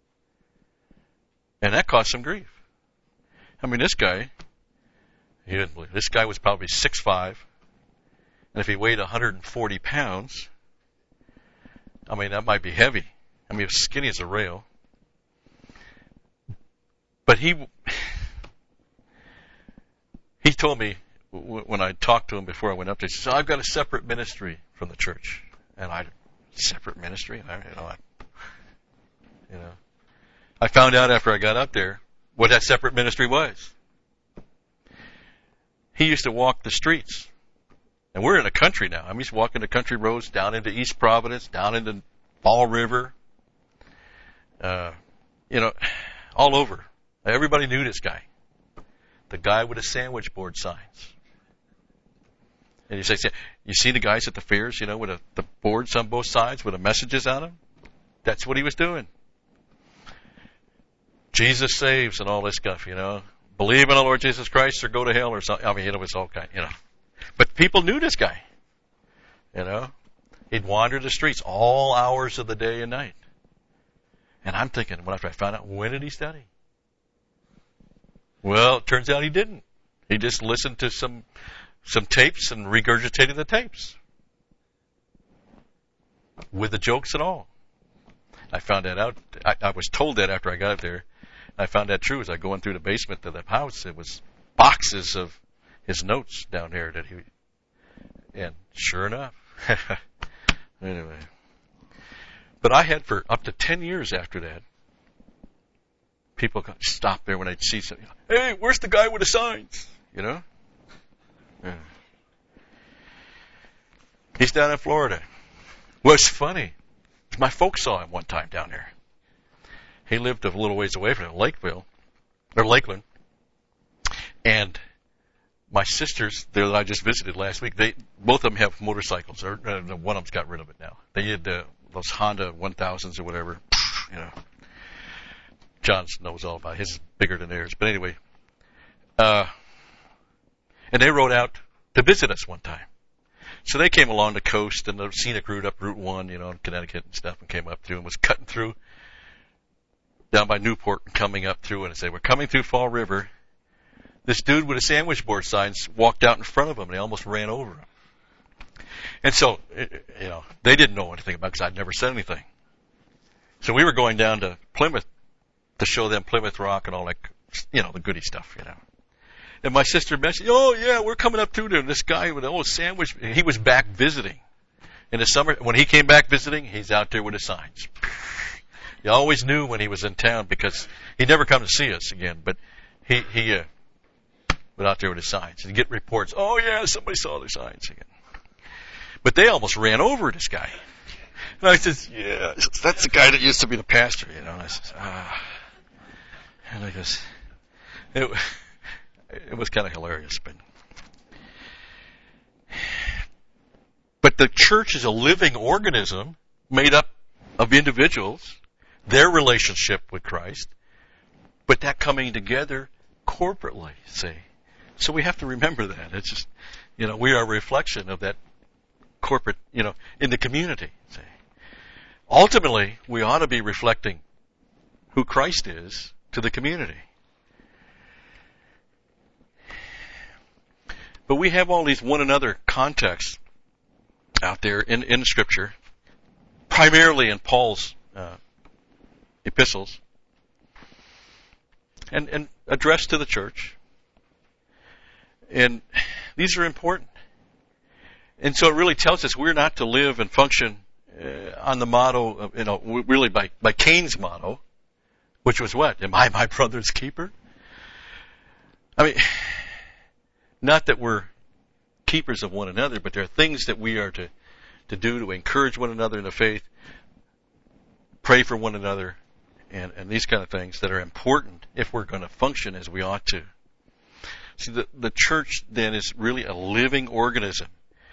And that caused some grief. I mean, this guy, he didn't believe, this guy was probably six foot five, and if he weighed one hundred forty pounds, I mean, that might be heavy. I mean, he was skinny as a rail. But he he told me when I talked to him before I went up there, he said, I've got a separate ministry from the church. And I, separate ministry? I, you know, I, you know, I found out after I got up there what that separate ministry was. He used to walk the streets. And we're in a country now. I'm used to walking the country roads down into East Providence, down into Fall River, uh, you know, all over. Everybody knew this guy. The guy with the sandwich board signs. And you say, you see the guys at the fairs, you know, with a, the boards on both sides with the messages on them? That's what he was doing. Jesus saves and all this stuff, you know. Believe in the Lord Jesus Christ or go to hell or something. I mean, it was all kind, you know. But people knew this guy, you know. He'd wander the streets all hours of the day and night. And I'm thinking, when after I found out, when did he study? Well, it turns out he didn't. He just listened to some some tapes and regurgitated the tapes. With the jokes and all. I found that out. I, I was told that after I got up there. I found that true as I go in through the basement of the house. It was boxes of his notes down there that he, and sure enough. Anyway. But I had for up to ten years after that, people could stop there when they'd see something. Hey, where's the guy with the signs? You know? Yeah. He's down in Florida. Well, it's funny. My folks saw him one time down there. He lived a little ways away from Lakeville, or Lakeland. And my sisters, there that I just visited last week, they both of them have motorcycles. Or, uh, one of them's got rid of it now. They had uh, those Honda one thousands or whatever. You know. John knows all about it. His is bigger than theirs. But anyway. Uh, and they rode out to visit us one time. So they came along the coast and the scenic route up Route one, you know, in Connecticut and stuff, and came up through and was cutting through down by Newport and coming up through, and I said, we're coming through Fall River. This dude with a sandwich board signs walked out in front of him, and they almost ran over him. And so, you know, they didn't know anything about it because I'd never said anything. So we were going down to Plymouth to show them Plymouth Rock and all that, you know, the goody stuff, you know. And my sister mentioned, oh, yeah, we're coming up through there. And this guy with the old sandwich, he was back visiting. In the summer, when he came back visiting, he's out there with his signs. You always knew when he was in town because he'd never come to see us again. But he, he uh, was out there with his signs. And you get reports, oh, yeah, somebody saw their signs again. But they almost ran over this guy. And I said, yeah, that's the guy that used to be the pastor, you know. And I said, ah. And I guess, it It was kind of hilarious, but but the church is a living organism made up of individuals, their relationship with Christ, but that coming together corporately, see. So we have to remember that. It's just, you know, we are a reflection of that corporate, you know, in the community, see. Ultimately, we ought to be reflecting who Christ is to the community. But we have all these one another contexts out there in, in Scripture, primarily in Paul's uh, epistles, and, and addressed to the church. And these are important. And so it really tells us we're not to live and function uh, on the motto, of, you know, really by, by Cain's motto, which was what? Am I my brother's keeper? I mean, not that we're keepers of one another, but there are things that we are to, to do to encourage one another in the faith, pray for one another, and, and these kind of things that are important if we're going to function as we ought to. See, the, the church then is really a living organism,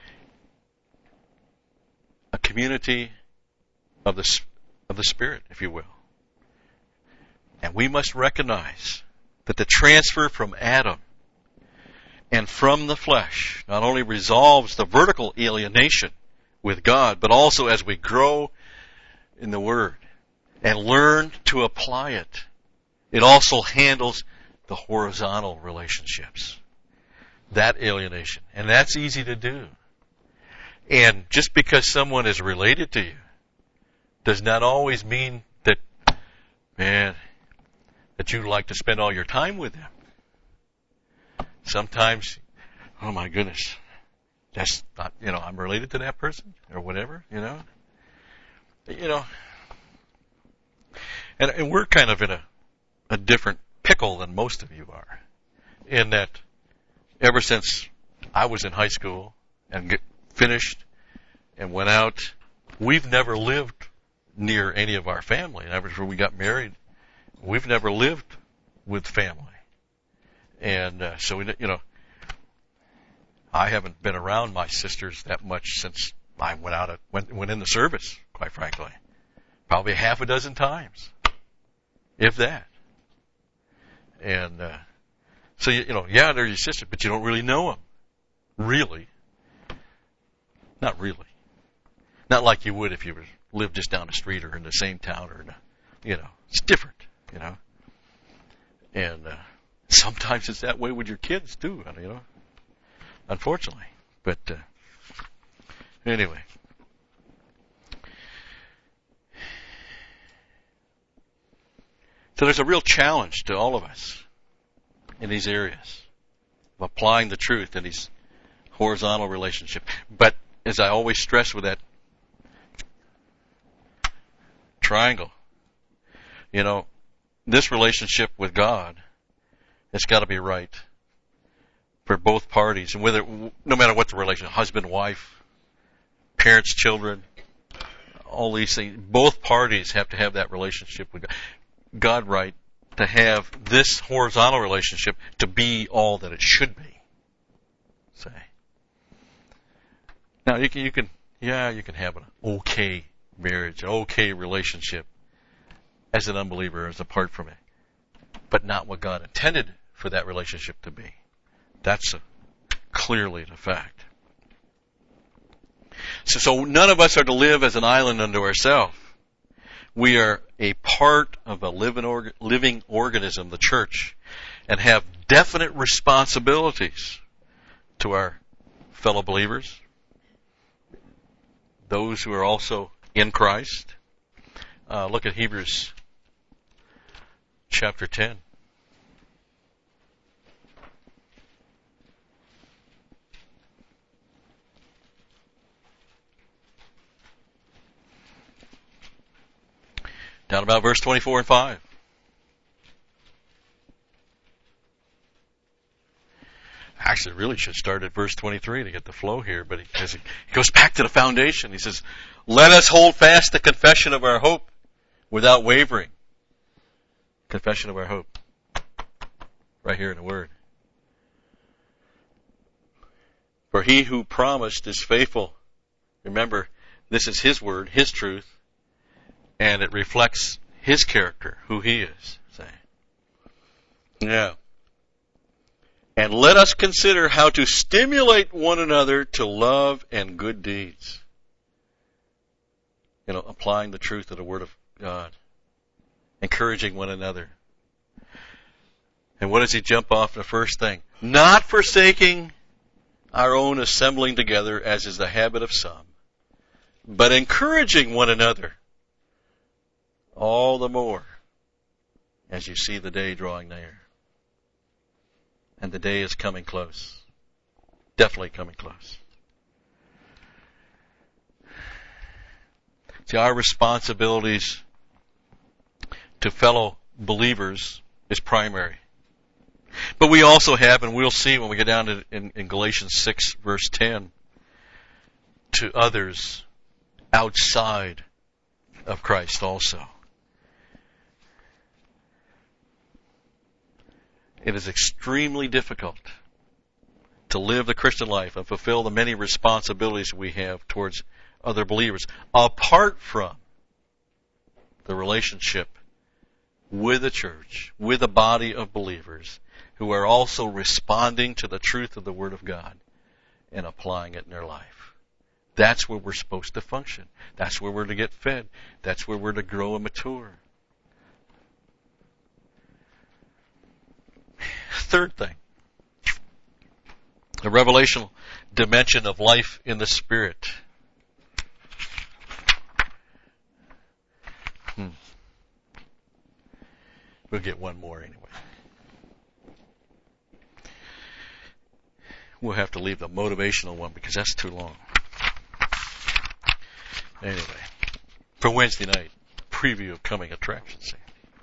a community of the, of the Spirit, if you will. And we must recognize that the transfer from Adam and from the flesh not only resolves the vertical alienation with God, but also as we grow in the Word and learn to apply it, it also handles the horizontal relationships. That alienation. And that's easy to do. And just because someone is related to you does not always mean that, man, that you like to spend all your time with them. Sometimes, oh my goodness, that's not, you know, I'm related to that person or whatever, you know. You know, and, and we're kind of in a, a different pickle than most of you are, in that ever since I was in high school and get finished and went out, we've never lived near any of our family. And ever since we got married, we've never lived with family. And uh, so, we, you know, I haven't been around my sisters that much since I went out, went, went in the service, quite frankly. Probably half a dozen times, if that. And uh, so, you, you know, yeah, they're your sister, but you don't really know them. Really. Not really. Not like you would if you lived just down the street or in the same town or, in a, you know, it's different, you know. And uh, sometimes it's that way with your kids, too, you know, unfortunately. But uh, anyway. So there's a real challenge to all of us in these areas of applying the truth in these horizontal relationships. But as I always stress with that triangle, you know, this relationship with God, it's got to be right for both parties, and whether, no matter what the relationship, husband, wife, parents, children, all these things, both parties have to have that relationship with God. God right to have this horizontal relationship to be all that it should be. Say. Now you can, you can, yeah, you can have an okay marriage, an okay relationship as an unbeliever, as apart from it, but not what God intended for that relationship to be. That's a, clearly the fact. So, so none of us are to live as an island unto ourselves. We are a part of a living, org- living organism, the church, and have definite responsibilities to our fellow believers, those who are also in Christ. Uh, look at Hebrews chapter ten. Down about verse twenty-four and five. Actually, really should start at verse twenty-three to get the flow here, but he, he goes back to the foundation. He says, "Let us hold fast the confession of our hope without wavering." Confession of our hope. Right here in the Word. "For he who promised is faithful." Remember, this is His Word, His truth. And it reflects His character, who He is. Say. Yeah. "And let us consider how to stimulate one another to love and good deeds." You know, applying the truth of the Word of God. Encouraging one another. And what does He jump off the first thing? "Not forsaking our own assembling together, as is the habit of some, but encouraging one another. All the more as you see the day drawing near." And the day is coming close. Definitely coming close. See, our responsibilities to fellow believers is primary. But we also have, and we'll see when we get down to in, in Galatians six, verse ten, to others outside of Christ also. It is extremely difficult to live the Christian life and fulfill the many responsibilities we have towards other believers, apart from the relationship with the church, with a body of believers who are also responding to the truth of the Word of God and applying it in their life. That's where we're supposed to function. That's where we're to get fed. That's where we're to grow and mature. Third thing, the revelational dimension of life in the Spirit. We'll get one more anyway. We'll have to leave the motivational one because that's too long. Anyway, for Wednesday night, preview of coming attractions.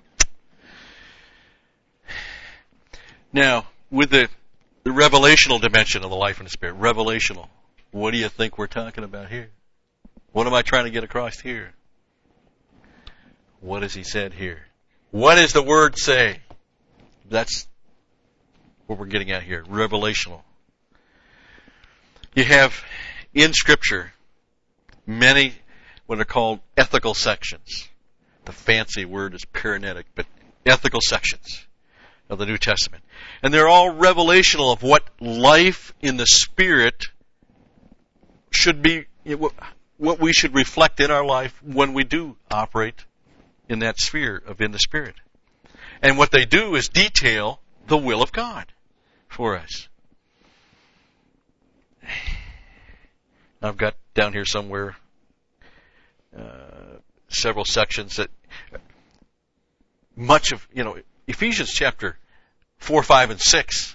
Now, with the, the revelational dimension of the life and the spirit, revelational, what do you think we're talking about here? What am I trying to get across here? What has he said here? What does the word say? That's what we're getting at here, revelational. You have in Scripture many what are called ethical sections. The fancy word is paranetic, but ethical sections of the New Testament. And they're all revelational of what life in the Spirit should be, what we should reflect in our life when we do operate in that sphere of in the Spirit. And what they do is detail the will of God for us. I've got down here somewhere uh, several sections that much of, you know, Ephesians chapter four, five, and six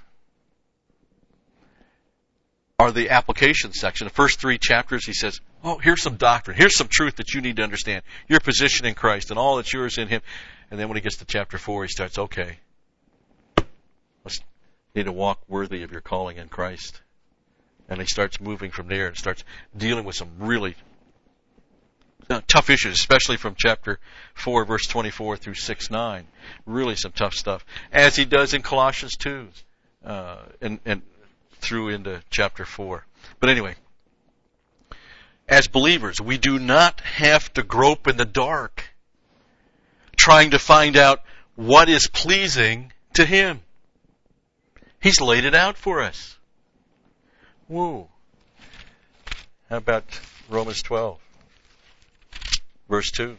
are the application section. The first three chapters, he says, oh, here's some doctrine. Here's some truth that you need to understand. Your position in Christ and all that's yours in Him. And then when he gets to chapter four, he starts, okay, let's need to walk worthy of your calling in Christ. And he starts moving from there and starts dealing with some really uh, tough issues, especially from chapter four, verse twenty-four through six, nine. Really some tough stuff. As he does in Colossians two, uh, and, and through into chapter four. But anyway, as believers, we do not have to grope in the dark trying to find out what is pleasing to Him. He's laid it out for us. Woo. How about Romans twelve, verse two?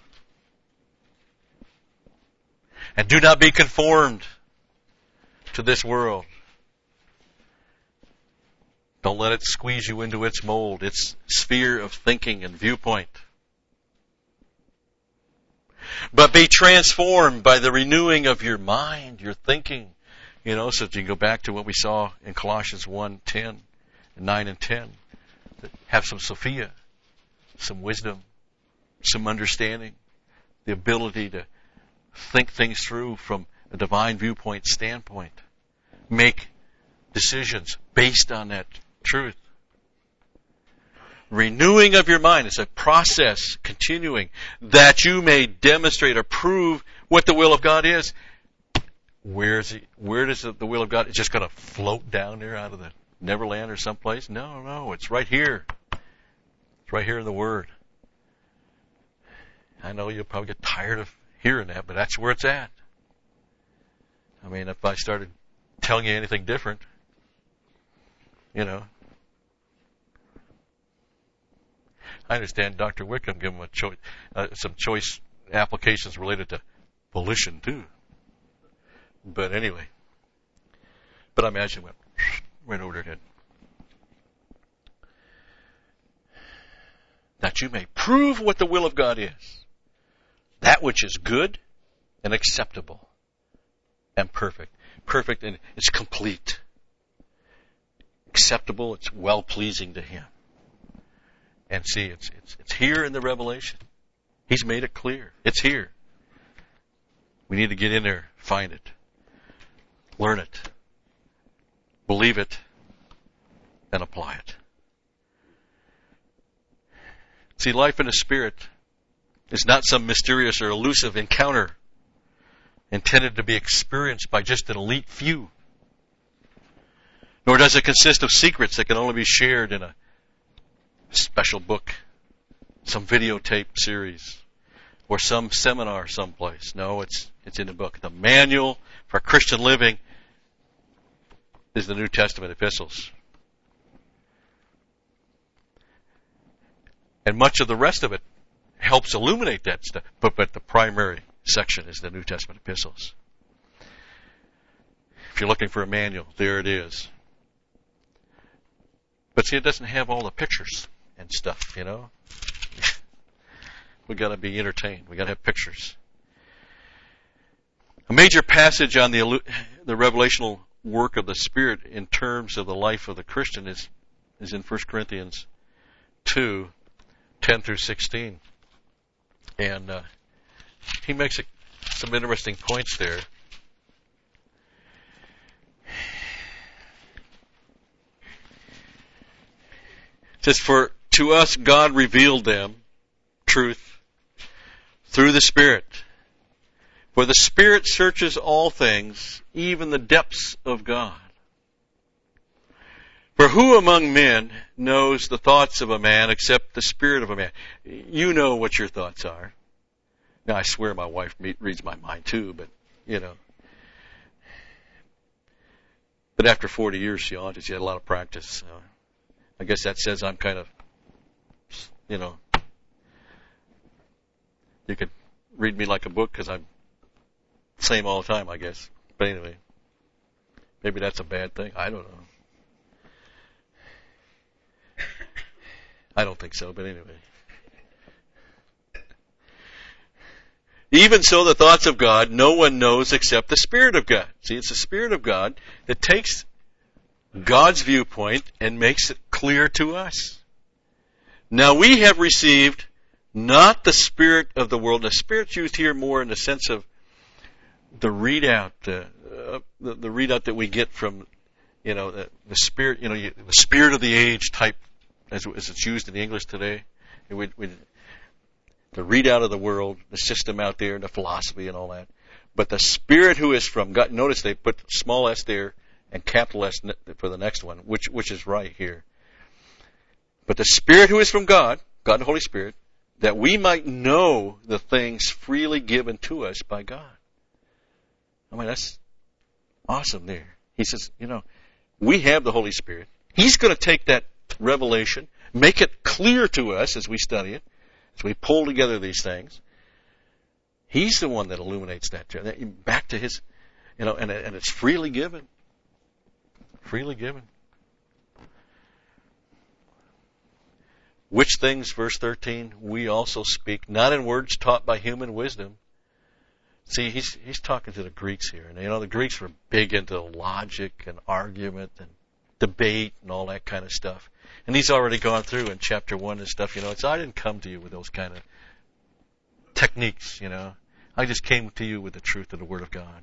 And do not be conformed to this world. Don't let it squeeze you into its mold, its sphere of thinking and viewpoint. But be transformed by the renewing of your mind, your thinking. You know, so if you go back to what we saw in Colossians one, ten, nine and ten, have some Sophia, some wisdom, some understanding, the ability to think things through from a divine viewpoint standpoint, make decisions based on that truth. Renewing of your mind is a process continuing that you may demonstrate or prove what the will of God is. Where is it? Where does the will of God? It's just going to float down there out of the Neverland or someplace? No, no, it's right here. It's right here in the Word. I know you'll probably get tired of hearing that, but that's where it's at. I mean, if I started telling you anything different, you know. I understand Doctor Wickham gave him a choice, uh, some choice applications related to volition too. But anyway, but I imagine it went right over their head. That you may prove what the will of God is, that which is good and acceptable and perfect. Perfect and it's complete. Acceptable, it's well-pleasing to Him. And see, it's, it's it's here in the Revelation. He's made it clear. It's here. We need to get in there, find it, learn it, believe it, and apply it. See, life in the Spirit is not some mysterious or elusive encounter intended to be experienced by just an elite few. Nor does it consist of secrets that can only be shared in a special book, some videotape series, or some seminar someplace. No, it's it's in the book. The manual for Christian living is the New Testament epistles. And much of the rest of it helps illuminate that stuff. But, but the primary section is the New Testament epistles. If you're looking for a manual, there it is. But see, it doesn't have all the pictures and stuff, you know. We've got to be entertained. We've got to have pictures. A major passage on the, the revelational work of the Spirit in terms of the life of the Christian is, is in First Corinthians two, ten through sixteen. And uh, he makes a, some interesting points there. It says, for to us God revealed them, truth, through the Spirit. For the Spirit searches all things, even the depths of God. For who among men knows the thoughts of a man except the spirit of a man? You know what your thoughts are. Now, I swear my wife reads my mind too, but, you know. But after forty years, she ought to. She had a lot of practice. So I guess that says I'm kind of, you know, you could read me like a book because I'm the same all the time, I guess. But anyway, maybe that's a bad thing. I don't know. I don't think so, but anyway. Even so, the thoughts of God, no one knows except the Spirit of God. See, it's the Spirit of God that takes God's viewpoint and makes it clear to us. Now, we have received not the spirit of the world. The Spirit's used here more in the sense of the readout, uh, uh, the, the readout that we get from, you know, the, the Spirit, you know, the spirit of the age type, as, as it's used in the English today. It would, would, the readout of the world, the system out there, the philosophy and all that. But the Spirit who is from God, notice they put small s there and capital S for the next one, which, which is right here. But the Spirit who is from God, God the Holy Spirit, that we might know the things freely given to us by God. I mean, that's awesome there. He says, you know, we have the Holy Spirit. He's going to take that revelation, make it clear to us as we study it, as we pull together these things. He's the one that illuminates that. Back to His, you know, and, and it's freely given. Freely given. Which things, verse thirteen, we also speak, not in words taught by human wisdom. See, he's he's talking to the Greeks here. And, you know, the Greeks were big into logic and argument and debate and all that kind of stuff. And he's already gone through in chapter one and stuff, you know. It's, I didn't come to you with those kind of techniques, you know. I just came to you with the truth of the Word of God.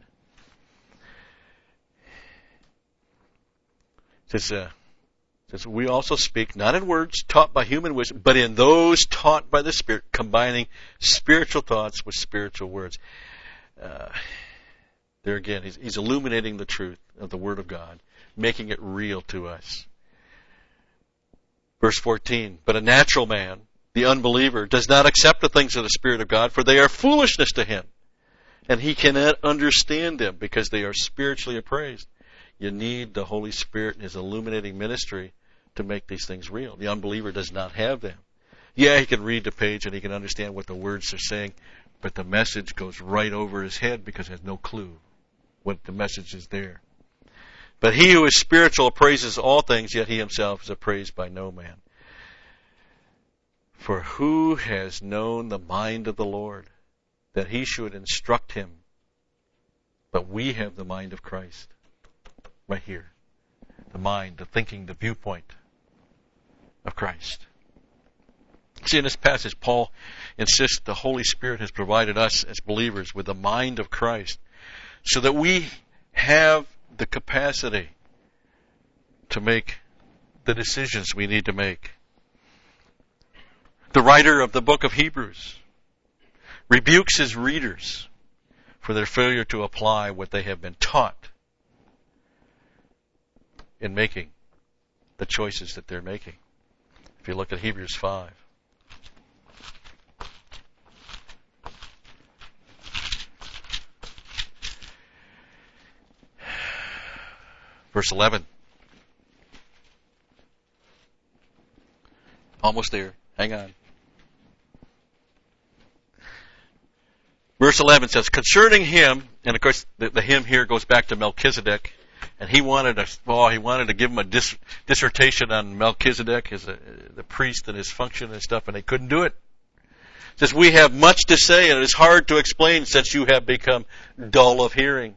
It says, uh, it says, we also speak not in words taught by human wisdom, but in those taught by the Spirit, combining spiritual thoughts with spiritual words. Uh, there again, he's, he's illuminating the truth of the Word of God, making it real to us. Verse fourteen, but a natural man, the unbeliever, does not accept the things of the Spirit of God, for they are foolishness to him, and he cannot understand them because they are spiritually appraised. You need the Holy Spirit and His illuminating ministry to make these things real. The unbeliever does not have them. Yeah, he can read the page and he can understand what the words are saying, but the message goes right over his head because he has no clue what the message is there. But he who is spiritual appraises all things, yet he himself is appraised by no man. For who has known the mind of the Lord, that he should instruct him? But we have the mind of Christ. Right here. The mind, the thinking, the viewpoint of Christ. See, in this passage, Paul insists the Holy Spirit has provided us as believers with the mind of Christ so that we have the capacity to make the decisions we need to make. The writer of the book of Hebrews rebukes his readers for their failure to apply what they have been taught in making the choices that they're making. If you look at Hebrews five. Verse eleven. Almost there. Hang on. Verse eleven says, concerning him, and of course the, the him here goes back to Melchizedek, and he wanted to, oh, he wanted to give him a dis, dissertation on Melchizedek, as a, the priest and his function and stuff, and they couldn't do it. It says, we have much to say, and it is hard to explain since you have become dull of hearing.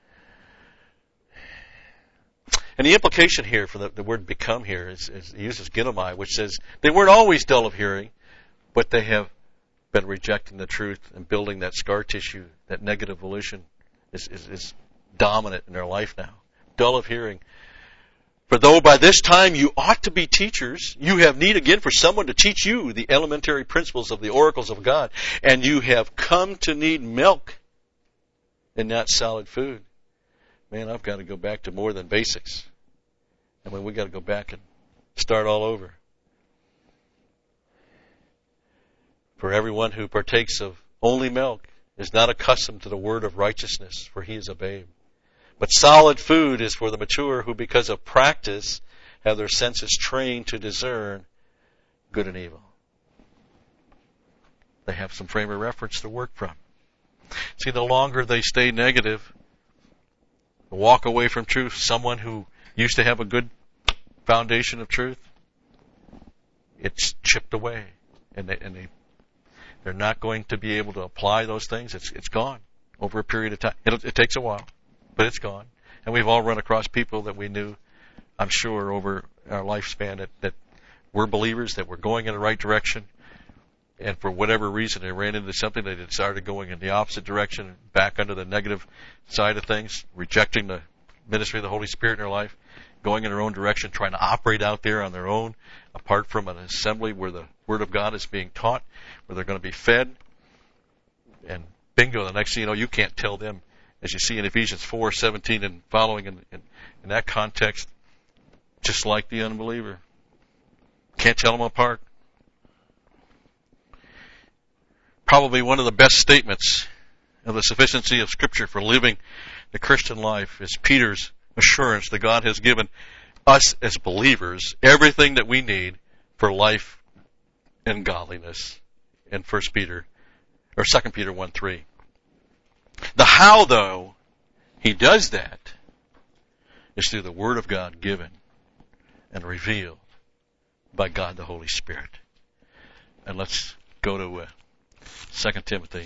And the implication here for the, the word become here is, is it uses ginomai, which says they weren't always dull of hearing, but they have been rejecting the truth and building that scar tissue, that negative volition is, is, is dominant in their life now. Dull of hearing. For though by this time you ought to be teachers, you have need again for someone to teach you the elementary principles of the oracles of God, and you have come to need milk and not solid food. Man, I've got to go back to more than basics. I mean, we've got to go back and start all over. For everyone who partakes of only milk is not accustomed to the word of righteousness, for he is a babe. But solid food is for the mature who, because of practice, have their senses trained to discern good and evil. They have some frame of reference to work from. See, the longer they stay negative, walk away from truth, someone who used to have a good foundation of truth, it's chipped away, and they, and they they're not going to be able to apply those things. It's it's gone over a period of time. It, it takes a while, but it's gone. And we've all run across people that we knew, I'm sure, over our lifespan that, that were believers, that were going in the right direction, and for whatever reason they ran into something, they started going in the opposite direction, back under the negative side of things, rejecting the ministry of the Holy Spirit in their life, going in their own direction, trying to operate out there on their own, apart from an assembly where the Word of God is being taught, where they're going to be fed. And bingo, the next thing you know, you can't tell them, as you see in Ephesians four seventeen and following in, in, in that context, just like the unbeliever. Can't tell them apart. Probably one of the best statements of the sufficiency of Scripture for living the Christian life is Peter's assurance that God has given us as believers everything that we need for life and godliness in First Peter or Second Peter one three. The how, though, he does that is through the Word of God given and revealed by God the Holy Spirit. And let's go to uh, Second Timothy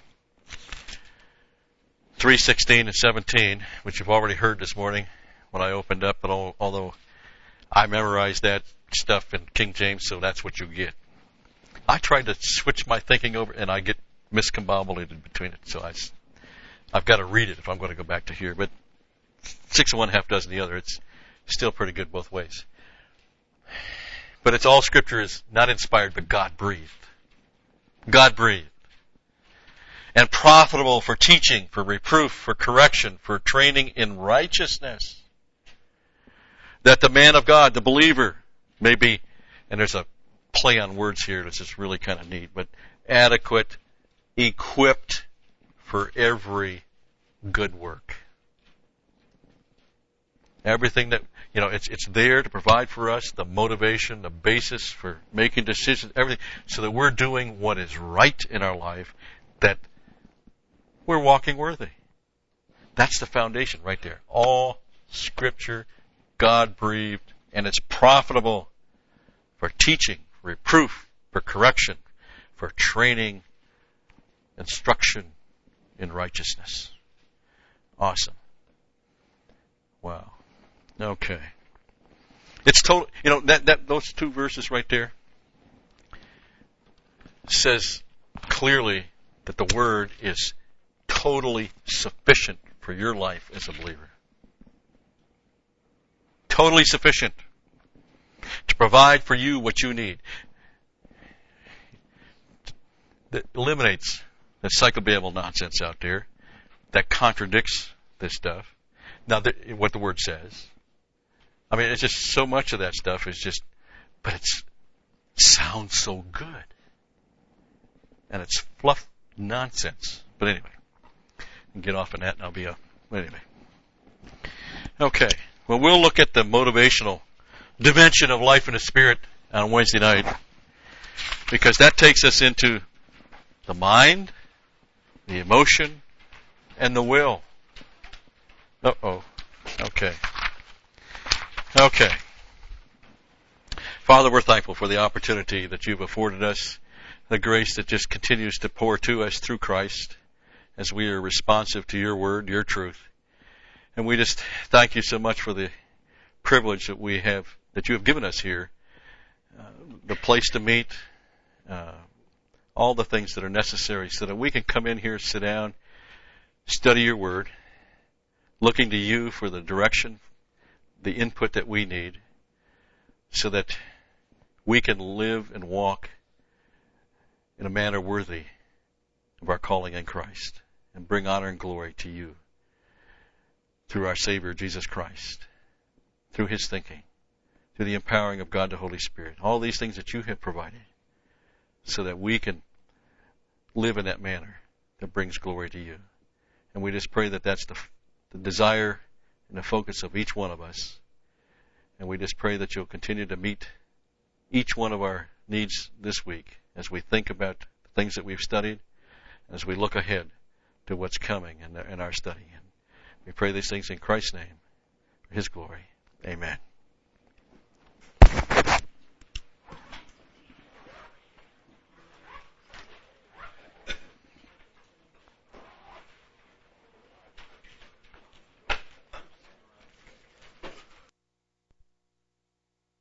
three sixteen and seventeen, which you've already heard this morning when I opened up, but although I memorized that stuff in King James, so that's what you get. I tried to switch my thinking over, and I get miscombobulated between it, so I, I've got to read it if I'm going to go back to here. But six of one, half dozen the other. It's still pretty good both ways. But it's all Scripture is not inspired, but God-breathed. God-breathed. And profitable for teaching, for reproof, for correction, for training in righteousness. That the man of God, the believer, may be, and there's a play on words here that's just really kind of neat, but adequate, equipped for every good work. Everything that, you know, it's it's there to provide for us the motivation, the basis for making decisions, everything, so that we're doing what is right in our life, that we're walking worthy. That's the foundation right there. All Scripture, God-breathed, and it's profitable for teaching, reproof, for correction, for training, instruction in righteousness. Awesome. Wow. Okay. It's total, you know, that, that, those two verses right there says clearly that the Word is totally sufficient for your life as a believer. Totally sufficient to provide for you what you need. That eliminates the psychobabble nonsense out there that contradicts this stuff. Now, the, what the Word says. I mean, it's just so much of that stuff is just, but it's, it sounds so good. And it's fluff nonsense. But anyway, get off on that and I'll be a, anyway. Okay. Well, we'll look at the motivational dimension of life in the Spirit on Wednesday night, because that takes us into the mind, the emotion, and the will. Uh-oh. Okay. Okay. Father, we're thankful for the opportunity that you've afforded us the grace that just continues to pour to us through Christ as we are responsive to your word, your truth. And we just thank you so much for the privilege that we have, that you have given us here, uh, the place to meet, uh, all the things that are necessary so that we can come in here, sit down, study your word, looking to you for the direction, the input that we need, so that we can live and walk in a manner worthy of our calling in Christ and bring honor and glory to you through our Savior, Jesus Christ, through his thinking, through the empowering of God the Holy Spirit, all these things that you have provided so that we can live in that manner that brings glory to you. And we just pray that that's the, the desire and the focus of each one of us. And we just pray that you'll continue to meet each one of our needs this week as we think about the things that we've studied, as we look ahead to what's coming in, in our study. And we pray these things in Christ's name, for his glory. Amen.